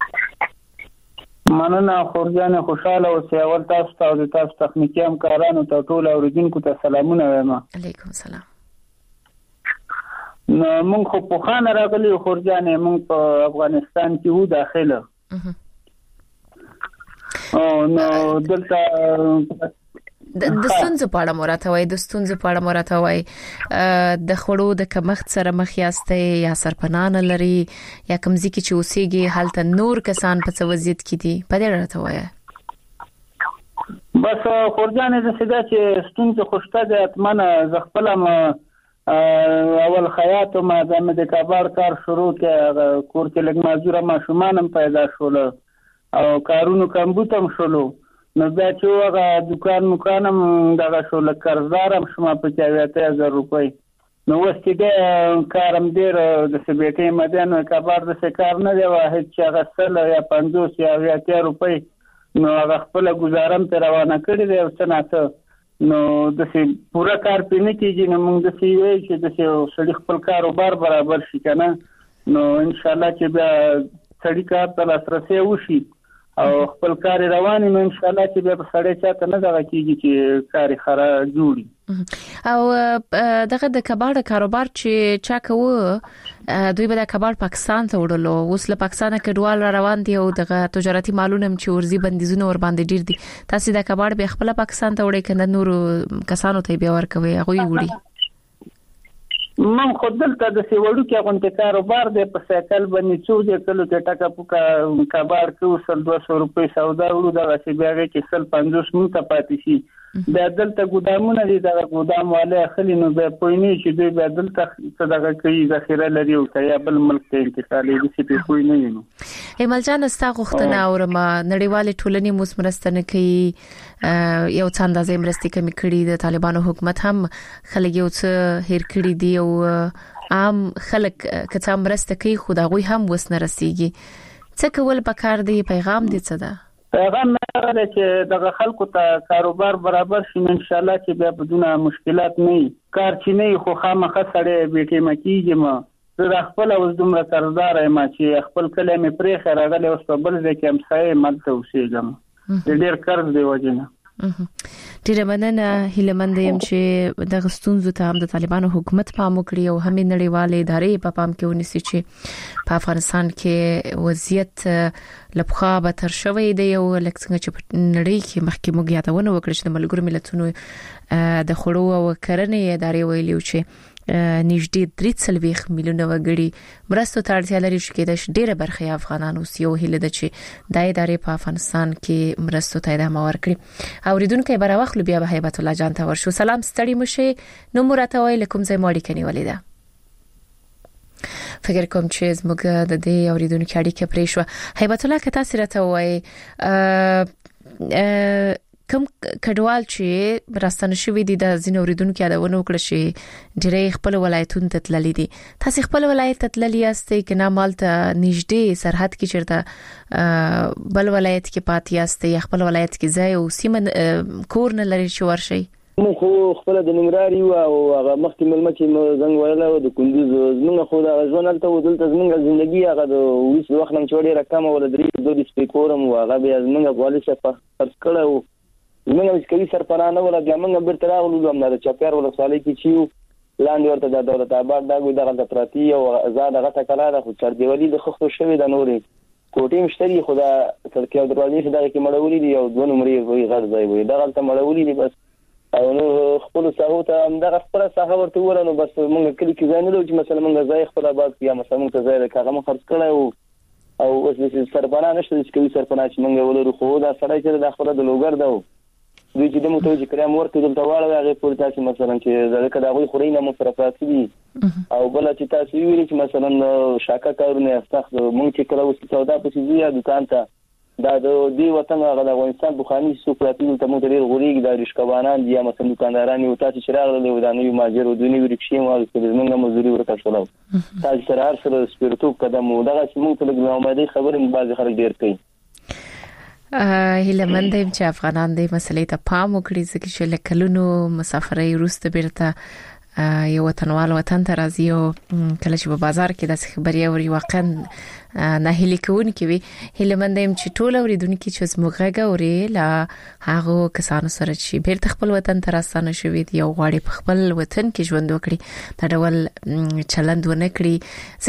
مننه خورجان، خوشاله اوسئ. اول تاسو ته او تاسو تخنیکی همکارانو ته ټول اوریدونکو ته سلامونه وایم. علیکم السلام. نو موږ خو په خانه راغلی خورجان، موږ په افغانستان کې وو داخله او نو دلته د ستونزو په اړه مراته وای د ستونزو په اړه مراته وای د خړو د کمښت سره مخ یاستئ یا سرپناه لري یا کمزې کې چې اوسېږي هلته نور کسان په څه وضعیت کې دي په دې اړه وای؟ بس خورجان د سده چې ستونزه خوشته ده اتمنه ز خپل ما اول خیاط ما د کابل کار شروع کړ، کور کې لګ مازوره ما شومانم پیدا شول او کارونو کمبوتم شولو. نو بیا چې هغه دکان مکانم دغه شول قرضدارم شما په چاویته هزار روپۍ. نو اوس چې کارم ډیر د سبېټې مدن کبار د سکار نه دی واحد چې هغه سل یا پنځوس یا اویا روپۍ نو هغه خپل گزارم ته روانه کړی دی او څنګه نو د سي پورا کار پینې کېږي. نو موږ د سي وی چې د سي سړي خپل کاروبار برابر شي کنه نو ان شاء الله چې بیا سړي کار ته لاسرسي وشي او خپل کار رواني نو ان شاء الله چې به سړی چاته نه دغه کیږي چې کار خره جوړي. او دغه د کباړ کاروبار چې چا کوو دوی به د کباړ پاکستان ته وړلو، اوس له پاکستان کډوال را روان دي او دغه تجارتي مالونه چې ورزي بندیزونه ور باندې ډیر دي. تاسو د کباړ به خپل پاکستان ته وړي کنه نور کسانو ته بیا ورکوي هغه وړي؟ من خود دلته د سیوړو کې غونډه کاروبار دی په سایکل باندې څو د کلو ته ټکا پوکا کباړ کې وسل دوه سوه روپۍ سودا ورو دا چې بیا کې سل پنځوس مونږ ته پاتې شي بیا دلته ګودامونه دي دا ګودام والے خلی نو به پویني چې دوی بیا دلته صدقه کوي ذخیره لري او یا بل ملک ته انتقالي دي چې په پویني نو ایمل جان ستا غوښتنه اورم نړیوال ټولنې مسمرستنه کوي یو څه اندازې مرستې کمی کړي د طالبانو حکومت هم خلک یو څه هیر کړي دي او عام خلک کته مرسته کوي خدای هم وسنه رسیږي څه کول پکار دی پیغام دې څه ده پیغام مې چې دغه خلکو ته کاروبار برابر شي ان شاء الله چې بیا بدون مشکلات نه کار چې نه خو خامخه سره بیٹه مکیږي ما زه خپل اوس دومره قرضدار یم چې خپل کلمې پرې خراغله اوس په بل ځای کې هم ځای ملته اوسېږم ډېر قرض دی وجنه ډیره مننه هیله مند یم چې د غستونزو ته هم د طالبانو حکومت پام وکړي او هم نړیوالې ادارې په پام کې ونیسي چې په افغانستان کې وضعیت لپخا به تر شوی دی او لکه څنګه چې په نړۍ کې مخکې موږ یادونه وکړه چې د ملګرو ملتونو د خړو او کرنې ادارې ویلي چې نږدې درې څلويخ میلیونه وګړي مرستو ته اړتیا لري چې د ډیره برخه افغانانو سیو هله د چې د ادارې په افغانستان کې مرستو ته ادامه ورکړي اوریدونکو به راوخلو بیا به هیبت الله جان ته ورشو سلام ستړي مشه نو مرته وای لکم زې ماړي کني ولیدا فکر کوم چې زموږ د دې اوریدونکو اړیکه پرې شو هیبت الله کته سره ته وای ا کوم کډوال چې راستنه شوی دي د زین اوریدونکو یادونه وکړه چې ډېرې خپل ولایتونو ته تللي دي تاسو خپل ولایت ته تللي یاستئ کنا مالته نږدې سرحد کې چیرته بل ولایت کې پاتې یاستئ خپل ولایت کې ځای او سیمه کور نه لري چې ورشي مو خو خپل د نمراري او هغه مخکې ملمه چې زنګ ویلا او د کندوز زمونږ خو د ځوانل ته ودلته زمونږ ژوندۍ هغه د ویس وخت نم چوډي رقم ول درې دوه د سپیکورم او هغه بیا زمونږ پالیسه په فرض کړو زمونږ اسکري سرپرانه ولا ګمنګ برته راغلو هم د چاپیار ولا صالح کې چیو لاندې ورته د دولت آباد دا ګوي دغه د پراتی او آزاد غته کلا د خو چر دیوالي د خخو شوی د نوري کوټې مشتري خدا ترکیه دروازې دغه کې مړولې دي او دوه نمرې وي غړ ځای وي دغه ته مړولې دي بس او نو خپل ساحو ته هم دغه خپل ساحه ورته ورنو بس مونږ کلی کې ځای نه لو چې مثلا مونږ ځای خپل آباد یا مثلا مونږ ته ځای کاغه مخ خرڅ کړو او اوس د سرپرانه نشته چې سرپرانه چې مونږ ولرو خو دا سړی چې د خپل د لوګر دا دوی چې د موټو چې کرام ورته دلته واړه هغه پورته تاسو مثلا چې ځکه دا غوي خوري نه مو سره پاتې دي او بل چې تاسو ویل چې مثلا شاکا کارونه استخ مونږ چې کله وسې سودا پسې زیات دکان ته دا د دې وطن هغه د افغانستان بخاري سوپراتیل ته مو ډېر غوړیږي د رشکوانان دي یا مثلا دکانداران یو تاسو چې راغلي و دا نوې ماجر او دنیوي رکشي مو چې زمونږ مزوري ورته شول تاسو سره هر سره سپیرتو قدم و دغه چې مونږ ته د نومادي خبرې بعض خلک ډېر کوي هله مندم چې افغانان د مسلې ته پام وکړي چې لکلونو مسافرۍ روسته بیرته یو وطنوال وطن ته راځي او کله چې په بازار کې د خبري او واقعا نه هلي کوون کې وي هله مندم چې ټول اوریدونکو چې زموږه غوري لا هغه کسانو سره چې بیرته خپل وطن ته راستانه شوی دی او غواړي په خپل وطن کې ژوند وکړي دا ډول چلند ونه کړي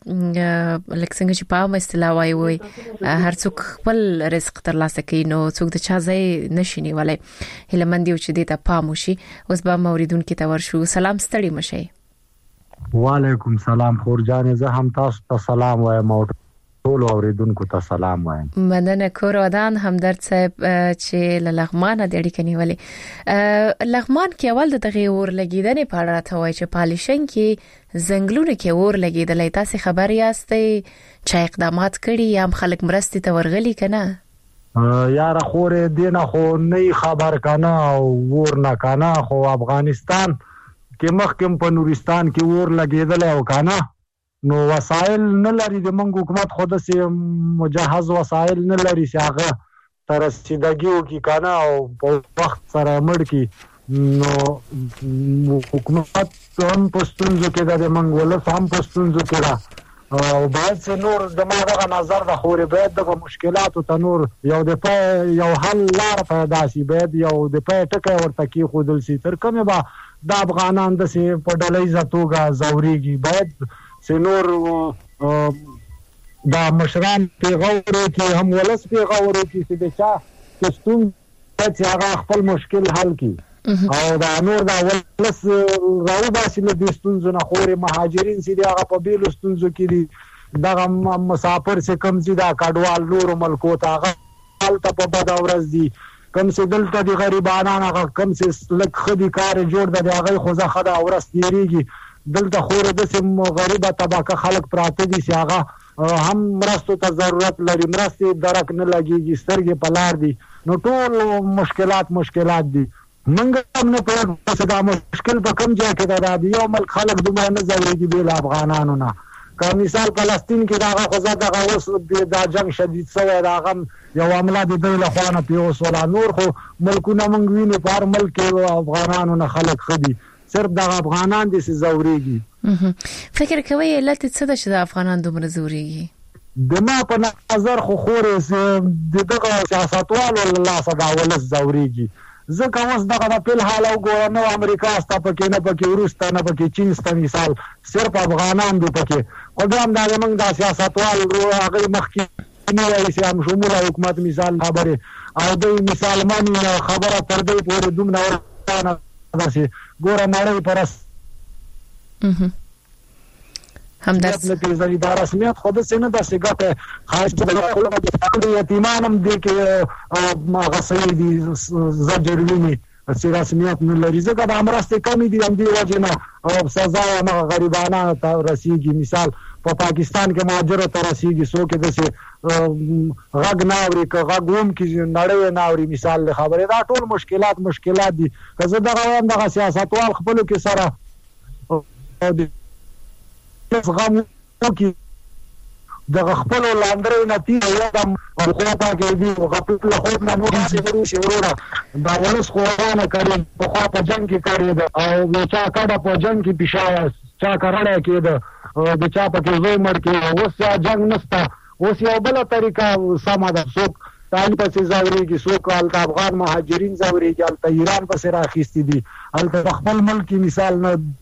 ځکه لکه څنګه چې په اصطلاح وایي وي هر څوک خپل رزق ترلاسه کوي نو څوک د چا ځای نشي نیولای هله مندي چې دې ته پام وشي اوس به موریدونکو ته ورشو سلام ستړي مشه وعلیکم سلام خور جان زه هم تاسو ته سلام وایم او ټول اوریدونکو ته سلام وایم مننه کور ودان همدرد صاحب چې لغمان د اړیکې نیولې لغمان کې اول د تغیر اور لګیدنې په اړه راته وایي چې پالیشن کې زنګلونه کې اور لګیدلې تاسو خبر یاستئ چې اقدامات کړي یا خلک مرستې ته ورغلي کنه یاره خورې دینه خو نه خبر کنه ور نه کنه خو افغانستان کې مخکم په نورستان کې ور لګیدل او کنه نو وسایل نه لري د منګ حکومت خود سي مجهز وسایل نه لري چې هغه تر رسیدګیو کې کنه او په وخت سره مړ کې نو حکومت هم پښتونځو کې د منګ ول هم پښتونځو کې را او باید چې نور د ما دغه نظر د خوري باید د مشکلاتو ته نور یو د پای یو حل لار پیدا شي باید یو د پای ټکي ورته کې خودل سي تر کومه با د افغانان د سي په ډلې زتوګه زوريږي باید چې نور دا مشران پیغور کې هم ولس پیغور کې چې د چا پښتون چې هغه خپل مشکل حل کړي او دا نور دا ولس راو باسي له دستونزو نه خوري مهاجرین سي دا په بیل ستونزو کې دي دا مسافر سي کم سي دا کډوال نور ملکو ته هغه حالت په بد اورز دي کم سي دلته دي غریبانان هغه کم سي لک خدي کار جوړ د هغه خو ځه خدا اورس تیریږي دلته خور د سم غریبه طبقه خلک پراته دي چې هغه هم مرستو ته ضرورت لري مرستې درک نه لګيږي سترګې پلار دي نو ټول مشکلات مشکلات دي منګ هم نه پوهه دا مشکل په کم ځای کې دا دی یو ملک خلک دومره نه ځوړيږي بل افغانانو نه که مثال فلسطین کې دا غوښه دا اوس دا جنگ شدید سوی دا غم یو عمله د دوی له خوانه پیوس ولا نور خو ملکونه مونږ وینو په هر ملک افغانانو نه خلک خدي صرف د افغانان دي چې زوريږي فکر کوي علت څه ده چې د افغانان دومره زوريږي د ما په نظر خو خورې د دغه سیاستوالو الله صدا ولس زوريږي ځکه اوس دغه په حال او ګور نو امریکا ستا پکې نه پکې روستا نه پکې چین ستا مثال صرف افغانان دي پکې او دا هم د موږ د سیاستوال هغه مخکې نه وایي چې هم شمول حکومت مثال خبره او د مثال مانی خبره پر دې پورې دومره ورانه داسې ګور مړی پرس هم درس نه پیژني دا رسمیت خو د سینه د سیګه خاص د یتیمانم دي کې ما غسې دي زجرلونی چې رسمیت نه لري ځکه د امرسته کمی دي هم دی وجنه او سزا ما غریبانه ته رسیږي مثال په پاکستان کې ماجر ته رسیږي سو کې د غږ ناوري که غږوم کې نړۍ ناوري مثال خبره دا ټول مشکلات مشکلات دي که زه دغه هم دغه سیاستوال خپل کې سره غم وکي د خپل لاندري نتیجه یادم او خو تا کې دی او خپل له خود نه مو شي شي ورونه دا ولس خو نه کوي په خوا په جنگ کې کوي او نو چا کډه په جنگ کې پښایا چا کړه کې دا د چا په کې زوی مړ کې اوس جنگ نستا اوس یو بل طریقه سم ده څوک تاسو په څه ځاوري کې څوک الته افغان مهاجرین ځاوري کې الته ایران په سر اخیستي دي الته خپل ملک مثال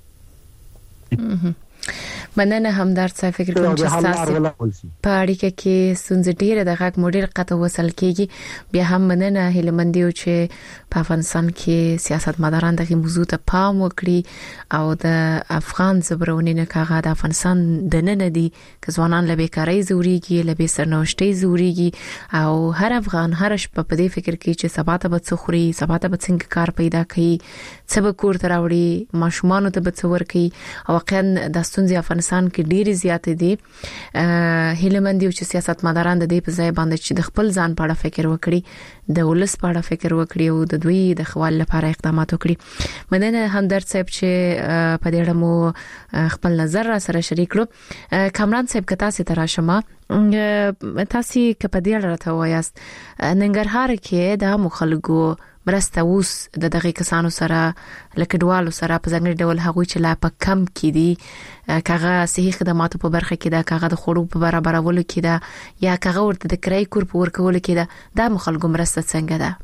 نه مننه همدرد صاحب فکر کوم چې تاسو په اړیکه کې سنځ ډیره د غږ مدیر قطه وصل کیږي بیا هم مننه هیلمندیو چې په افغانستان کې سیاست مداران دغه موضوع ته پام وکړي او د افغان زبرونی نه کاغه د افغانستان د نن دي که ځوانان له بیکاری زوريږي له بي سرنوشتي زوريږي او هر افغان هر شپه په دې فکر کې چې سبا ته به څه خوري سبا ته به څنګه کار پیدا کړي څه به کور ته راوړي ماشومان ته به څه ورکړي او واقعا د ستونزې افغانستان کې ډېری زیات دي هیلمندیو چې سیاست مداران د دې په ځای باندې چې د خپل ځان په اړه فکر وکړي د ولس په اړه فکر وکړي او د دوی د خوال لپاره اقدامات وکړي مننه همدرد صاحب چې په دې اړه مو خپل نظر را سره شریک کړو کامران صاحب کتا سي تراشمه تاسو کپه دې اړه راته وایاست ننګرهار کې د مخالګو مرسته اوس د دغه کسانو سره لکډوالو سره په ځنګړي ډول هغوی چې لا په کم کې دي کاغه صحیح خدماتو په برخه کې دا کاغه د خړو په برابرولو کې دا یا کاغه ورته د کرای کور په ورکولو کې دا د مخالګو مرسته څنګه ده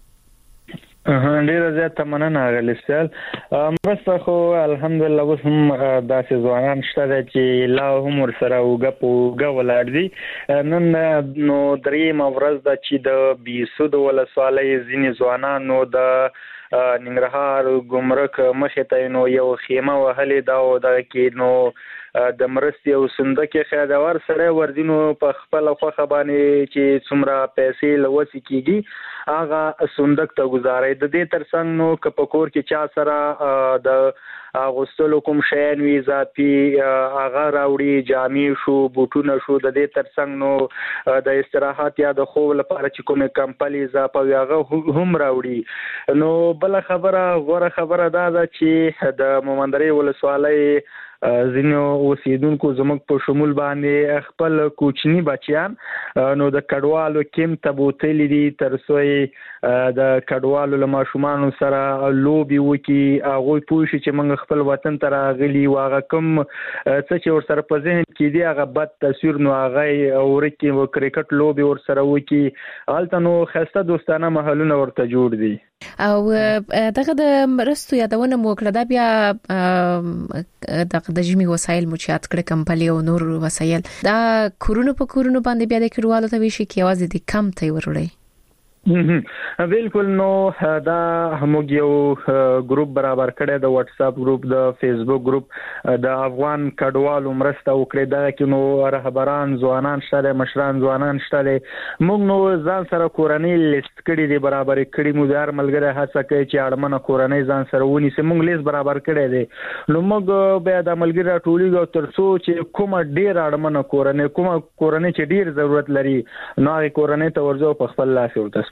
ډیره زیاته مننه غلیسل مرسته خو الحمدلله اوس هم داسې ځوانان شته چې لا هم ورسره وګ په وګ ولاړ دي نن نو درېم ورځ د چې د بیسود ولسوالۍ ځینې ځوانانو د ننګرهار ګمرک مخې ته نو یو خیمه وهلې دا او د کې نو د مرستي او صندوق خیدوار سره وردینو په خپل خوخه باندې چې څومره پیسې لوسي کیږي هغه صندوق ته گزاري د دې ترڅنګ نو کپکور کې چا سره د اغوستلو کوم شین وی اضافي هغه راوړي جامې شو بوټونه شو د دې ترڅنګ نو د استراحت یا د خوب لپاره چې کومه کمپلي اضافه وي هغه هم راوړي نو بل خبره غوړه خبره دا ده چې د مومندري ولسوالۍ ځینو اوسیدونکو زموږ په شمول باندې خپل کوچنی بچیان نو د کډوالو کیم تبوتلی دي ترڅو د کډوالو له ماشومان سره لوبي وکي هغه پوښي چې موږ خپل وطن ته راغلي واغه کوم څه چې ور سره په ذهن کې دی هغه بد تصویر نو هغه اورکي و کرکټ لوبي ور سره وکي الته نو خسته دوستانه محلونه ورته جوړ دي او دغه د مرستو یادونه مو کړه دا بیا د جمی وسایل مو چات کړه کمپلي او نور وسایل دا کورونو په کورونو باندې بیا د کډوالو ته ویشي کې आवाज دي کم ته ورولې بالکل. نو دا موږ یو ګروپ برابر کړی د واتس اپ ګروپ د فیسبوک ګروپ د افغان کډوالو مرسته وکړي. دا کې نو رهبران ځوانان شته مشران ځوانان شته. موږ نو ځان سره کورنۍ لیست کړی دی برابر کړی مو دار ملګری هڅه کوي چې اړمنه کورنۍ ځان سره ونیسي. موږ لیست برابر کړی دی. نو موږ بیا د ملګری ټولګو ترڅو چې کومه ډیر اړمنه کورنۍ کومه کورنۍ چې ډیر ضرورت لري نو هغه کورنۍ ته ورځو په خپل لاس ورته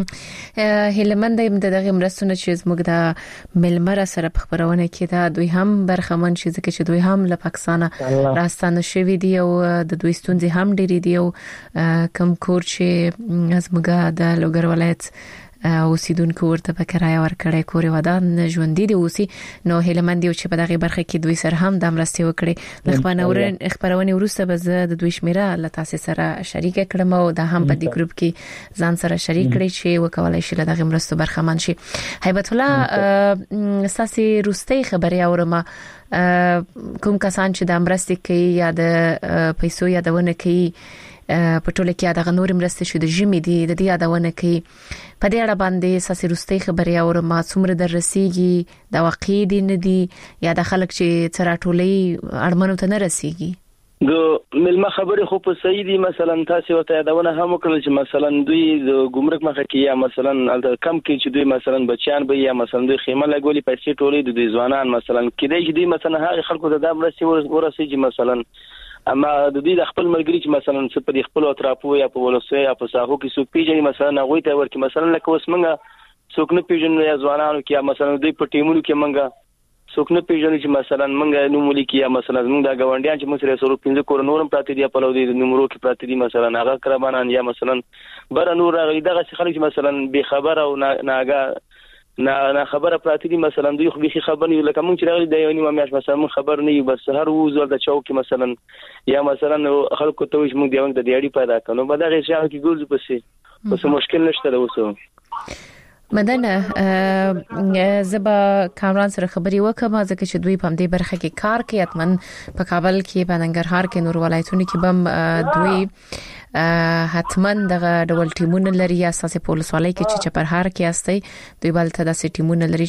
هیلمند ایم دغه مرستونه چې زموږ د ملمر سره په خبرونه کې دا دوی هم برخمن شي ځکه چې دوی هم له پاکستان راستانه شوی دی او د دوی ستونزې هم ډېری دي او کم کور چې زموږ د لوګر ولایت اوسیدونکو ورته په کرایه ورکړی کور ودان ژوند دي اوسي. نو هیلمند یو چې په دغه برخه کې دوی سره هم د مرستې وکړي. لخوانورن خبرونه ورسته به زه د دوی شمیره له تاسو سره شریک کړم او د هم په دې ګروپ کې ځان سره شریک کړی چې وکولای شي له دغه مرستو برخمن شي. هیبت الله ساسي روستي خبري اورم کوم کسان چې د مرستې کوي یا د پیسو یادونه کوي په ټوله کې دا غنور مرسته شو د جمی دی د دې یادونه کوي. په دې اړه باندې ساسي روستي خبري او ما څومره در رسیږي دا واقعي دي نه دي یا د خلک چې ترټولې اړمنو ته نه رسیږي. د ملما خبرې خو په صحیح دي. مثلا تاسو ته یادونه هم وکړل چې مثلا دوی د ګمرک مخه کې یا مثلا کم کې چې دوی مثلا بچیان به یا مثلا دوی خیمه لګولي پیسې ټولې د دوی ځوانان مثلا کېدای چې دوی مثلا هغه خلکو ته د مرستې ورسېږي. مثلا اما د دې د خپل ملګری چې مثلا څه په خپل اطرافو یا په ولسوي یا په ساحو کې څوک پیژني مثلا هغه ته ورکې مثلا لکه اوس منګه څوک نه پیژني یا ځوانانو کې مثلا دوی په ټیمونو کې منګه څوک نه پیژني چې مثلا منګه نومولي کې یا مثلا موږ د غونډیان چې موږ سره سره پنځه کور نورم پاتې دي په لو دي نمبرو کې پاتې دي مثلا هغه قربانان یا مثلا بر نور دغه خلک مثلا به خبر او ناګه نه نه خبره پراتی دي مثلا دوی خو به خبر نه لکه مونږ چې راغلي د یو نیمه میاشت مثلا مونږ خبر نه یو بس هر وزول د چوک مثلا یا مثلا خلکو ته وښ مونږ دیوان د دیاړي پیدا کړو په دغه ځای کې ګورځ پسې پس مشکل نشته د وسو مدنه زبا کامران سره خبري وکم ځکه چې دوی په دې برخه کې کار کوي. اتمن په کابل کې په ننګرهار کې نور ولایتونو کې بم دوی حتمن دغه ډول ټیمونه لري اساسي پولیس والای کې چې پر هر کې استي دوی بلته د ټیمونه لري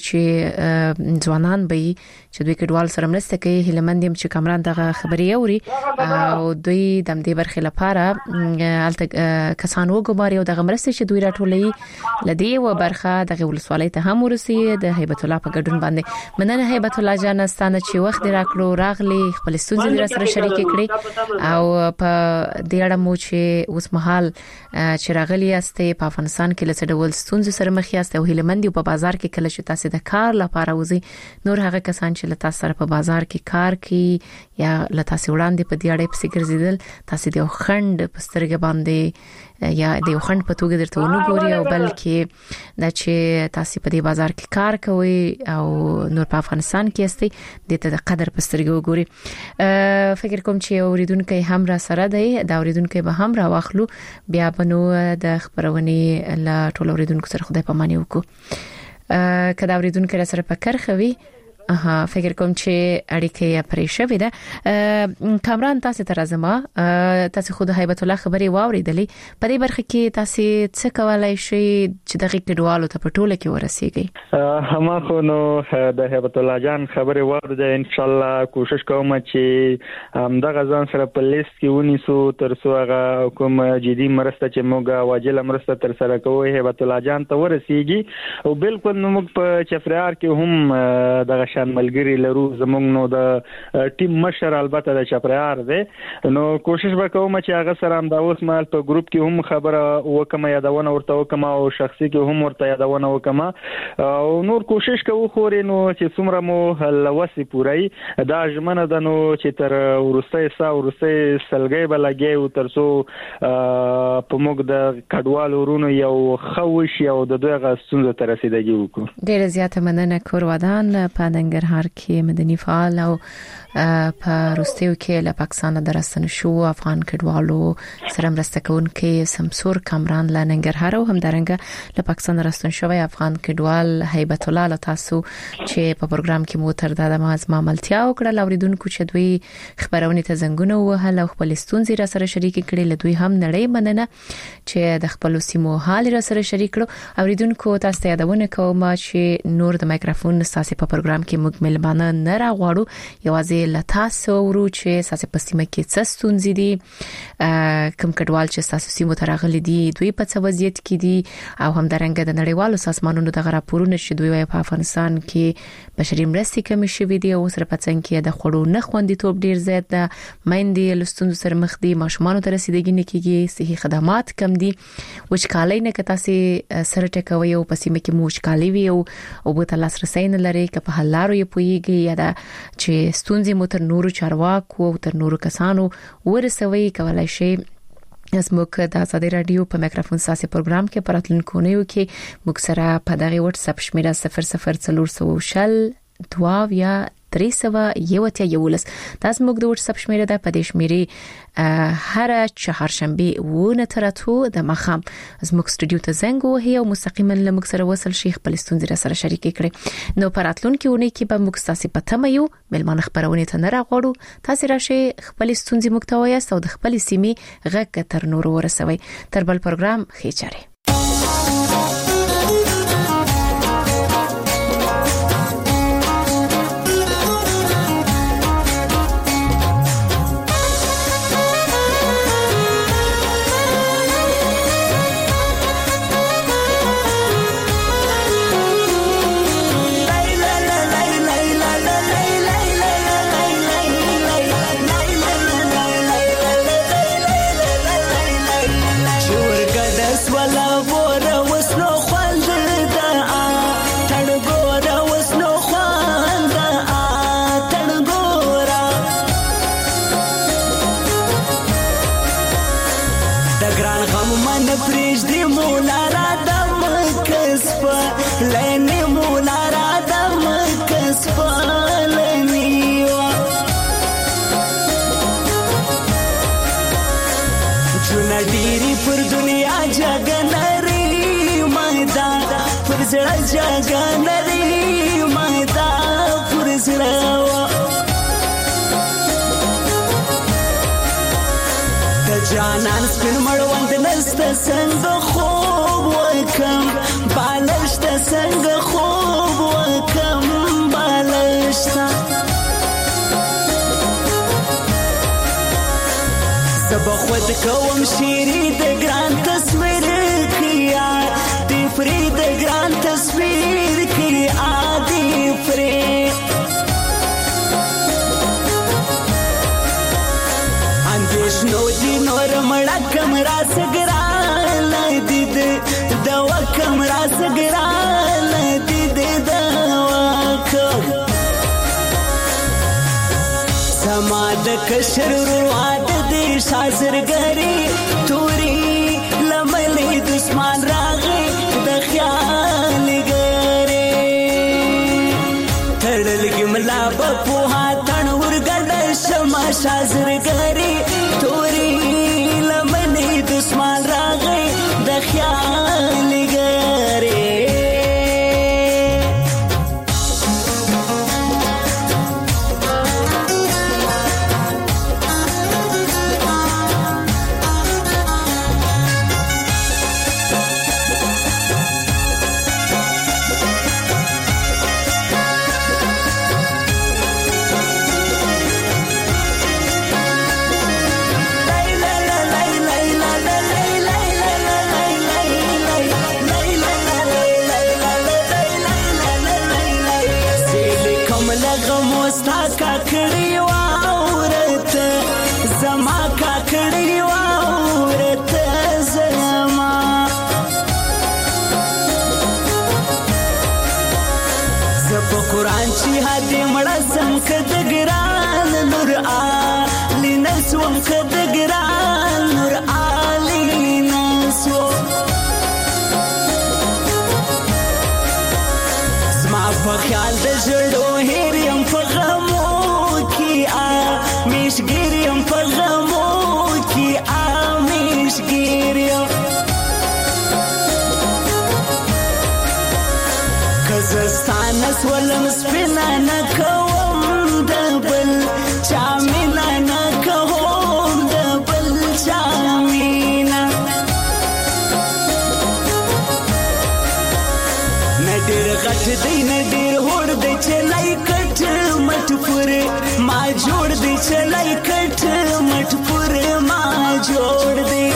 چې ځوانان به چې دوی کډوال سره مرسته کوي. هیلمند هم چې کامران دغه خبري اوري او دوی د دې برخه لپاره الته کسان وګماري او دغه مرسته چې دوی راټولي لدی و برخه دغه ولسوالۍ ته هم ورسي. د هیبت الله په ګډون باندې مننه هیبت الله جان ستانه چې وخت راکړو راغلي خپل ستونزې سره شریک کړي او په دې اړه مو چې اوس مهال چې راغلي یاستئ په افغانستان کې له ډول ستونزې سره مخ یاستئ او هیلمند په بازار کې کله چې تاسو د کار لپاره وځي نور هغه کسان چې له تاسو سره په بازار کې کار کوي یا له تاسو وړاندې په دې اړه په ګرځیدل تاسو د خند په سترګې باندې یا د خند په توګه درته ونګوري او بلکې دا چې تاسو په دې بازار کې کار کوي او نور په افغانستان کې یاستئ د ته قدر په سترګې وګوري. فکر کوم چې اوریدونکو هم را سره دی دا اوریدونکو به هم را واخلو بیا بنو د خبرونې لا ټول اوریدونکو سره خدای پاماني وکړو. کدا اوریدونکو سره په کرخوي اها فکر کوم چې اړیکه پرې شوې ده. کامران تاسو ته راځم تاسو خود هیبت الله خبري واوریدلې په دې برخه کې تاسو څه کولای شئ چې دغه کډوالو ته په ټوله کې ورسیږي؟ هم خو نو د هیبت الله جان خبري واورده ان شاء الله کوشش کوم چې هم دغه ځان سره په لیست کې ونیسو تر څو هغه کوم جدي مرسته چې موږ واجب مرسته تر سره کوو هیبت الله جان ته ورسیږي او بالکل نو موږ په چفرار کې هم دغه شان ملګری لرو زمونږ نو د ټیم مشر البته د چپریار دی نو کوشش وکوم چې هغه سره هم دا اوس مال په ګروپ کې هم خبره وکم یادونه ورته وکم او شخصي کې هم ورته یادونه وکم او نور کوشش کوو خوري نو چې څومره مو لوسي پورای دا ژمنه ده نو چې تر ورسته سا ورسته سلګي بلګي او ترسو په موږ د کډوالو ورونو یو خوش یو د دوه غسونو تر رسیدګي وکړو. ډیر زیاته مننه کور ودان په ننګرهار کې مدني فعال او په روسیو کې له پاکستان درستنه شو افغان کډوالو سره مرسته کوونکې سمسور کامران له ننګرهار او همدارنګه له پاکستان درستنه شوی افغان کډوال هیبت الله له تاسو چې په پروګرام کې مو تر دا ماز ماملتیا وکړه لوریدونکو چې دوی خبرونه ته زنګونه وهله خپل ستونزې را سره شریک کړي له دوی هم نړۍ مننه چې د خپل سیمو حال را سره شریک کړو اوریدونکو تاسو ته یادونه کوم چې نور د مایکروفون ساسي په پروګرام کې مکمل باندې نه راغواړو یوازې لتا سورو چې ساسي په سیمه کې څه ستونزې دي کوم کډوال چې ساسي سیمو ته راغلي دي دوی په څه وضعیت کې دي او هم درنګ د نړیوالو سازمانونو د راپورونو چې دوی په افغانستان کې بشري مرستې کمی شوې دي او سره په څنګه کې د خړو نه خوندیتوب ډیر زیات ده مېندې لستون سره مخ دي ماشومان ته رسیدګي نه کیږي صحي خدمات کم دي وچکالۍ نه کتا سي سره ټکوي او په سیمه کې موچکالۍ وي او او په تلاس رسین لري که په حلارو یې پويږي یا دا چې ستونزې مو تر نورو چارواکو او تر نورو کسانو ورسوي کولای شي زموږ د ازادي رادیو په مایکروفون ساسي پروګرام کې پراتلونکو نه یو کې موږ سره په دغه واتس اپ شمیره صفر صفر څلور شل دوا یا درې سوه یو اتیا یولس تاسو موږ د واتس اپ شمیره د پدې شمیره هر چهارشنبه ونه تر اتو د مخام زموږ استودیو ته زنګ وهي او مستقیما لمږ سره وصل شیخ فلسطین سره شریک کړي نو پراتلونکو ونه کې به موږ تاسو په تمه یو ملمان خبرونه ته نه راغړو تاسو راشي خپل ستونزې مکتوي او د خپل سیمې غږ تر نور ورسوي تر بل پروګرام خېچره جاګنري مادا پرزړوا د جانان سپین مړوند نست څنګه خوب وکم بالشت څنګه خوب وکم بالشت سبا خود کوم شيري د ګران تصویر کیا دی فرید ګران تصویر کی آدی فرید اندیش نو دی نور مړه کمرا سګران دید دوا کمرا سګران دید دوا کو سما د کشر رواد دی شازرګری توري لملي دشمن راغي د خیال ګره تړل ګملا په هاتن ورګل شمع شازرګری توري لملي دشمن راغي د خیال ګره قرآن چی هدی مړسم کد ګران نور علی نسوم کد ګران نور علی نسو زما په خیال د زړو هیر یم په غمو کې آمیشګیر یم په غمو کې آمیشګیر یم که زه ستا نه سولم سپینه نه کوم د بل چا مینه نه کوم د بل چا مینه نه ډېر غټ دی نه ډېر هوړ دی چې لای کټ مټ پورې ما جوړ دی چې لای کټ مټ پورې ما جوړ دی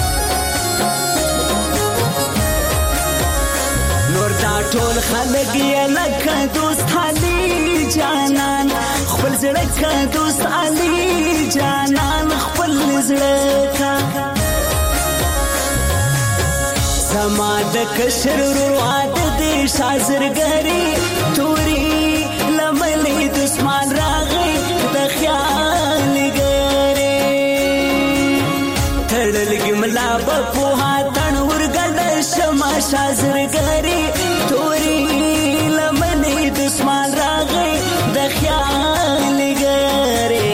نور دا ټول خلک یې لکه دوست علي جانان خپل زړه که دوست علي جانان خپل زړه که زما د کشر ورور واده دی شازرګري توري لملې دسمان راغی د خیال ګرې تړلګي ملا په پوها تن ورګډ شمه شازرګري توري لملې دسمان راغی د خیال ګرې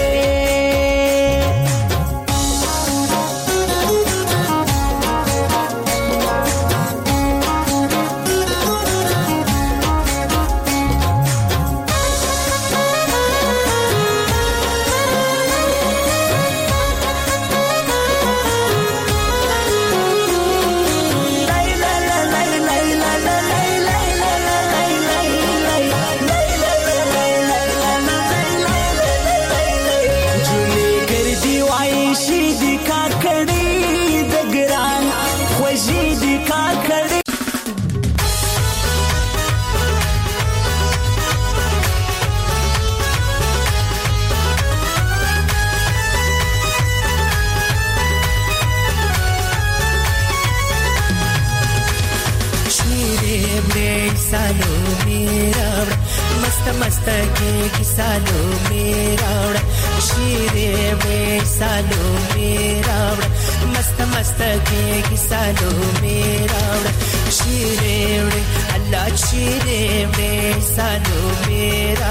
मस्त के किसालो मेरा शीरे में सालो मेरा मस्त मस्त के किसालो मेरा शीरे अल्लाह शीरे में सालो मेरा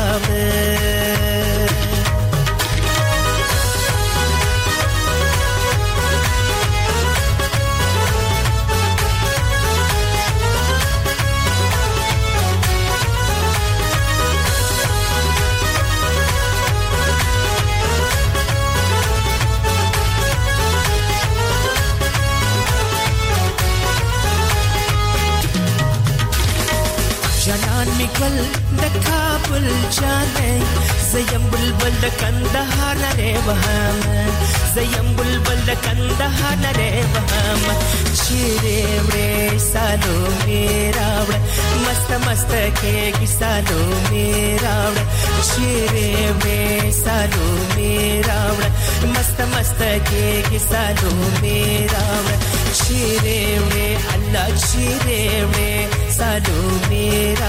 गल د کابل جانې زیم بلبل د کندهار نه وهم زیم بلبل د کندهار نه وهم چیرې وې سالو میرا مست مست کې کیسالو میرا چیرې وې سالو میرا مست مست کې کیسالو میرا چیرې وې الله چیرې وې سالو میرا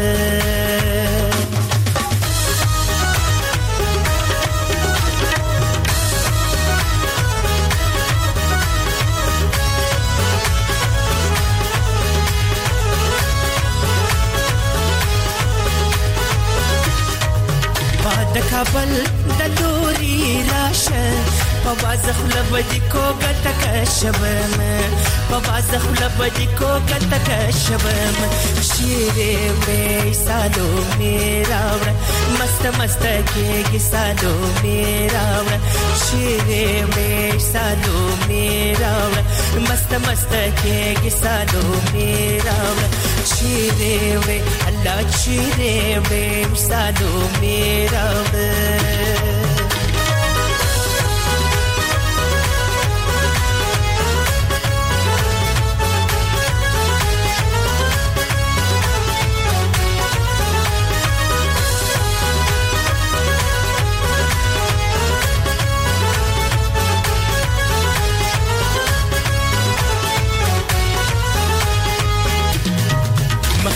د کابل د لوري راشه په وازخ لبدي کو کټک شبم په وازخ لبدي کو کټک شبم شیرې وې سالو میرا مست مست کې کیسالو میرا شیرې وې سالو میرا مست مست کې کیسالو میرا شیرې وې الله شیرې وې سالو میرا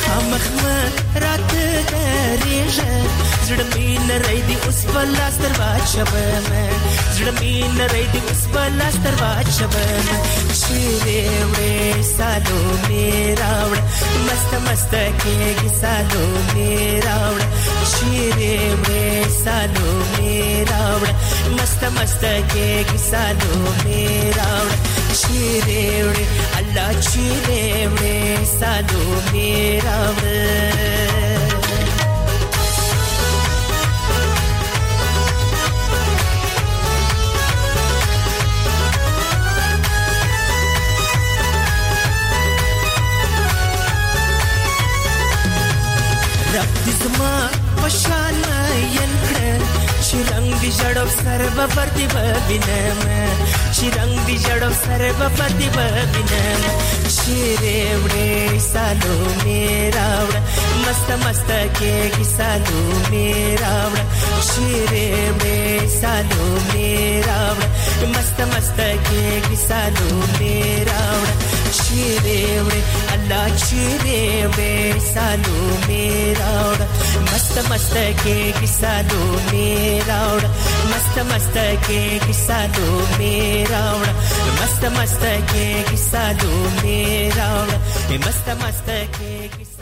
مخامخ راته درېږه زړه مې نری دی اوس په لاس در واچوم زړه مې نری دی اوس په لاس در واچوم چیرې وړې سالو مې راوړه مست مست کېږي سالو مې راوړه چیرې وړې سالو مې راوړه مست مست کېږي سالو مې راوړه چیرې وړې الله چیرې وړې سالو مې راوړه رب دې زما پشان مین کړه چې رنگ دې جړو سر به پرتی به وینم چې رنگ دې جړو سر به پرتی به وینم چیرې وړې سالو مې راوړه مست مست کېږي سالو مې راوړه چیرې وړې سالو مې راوړه مست مست کېږي سالو مې راوړه چیرې وړې الله چیرې وړې سالو مې راوړه مست مست کېږي سالو مې راوړه مست مست کېږي سالو مې راوړه مست مست کېږي سالو مې راوړه مست مست کېږي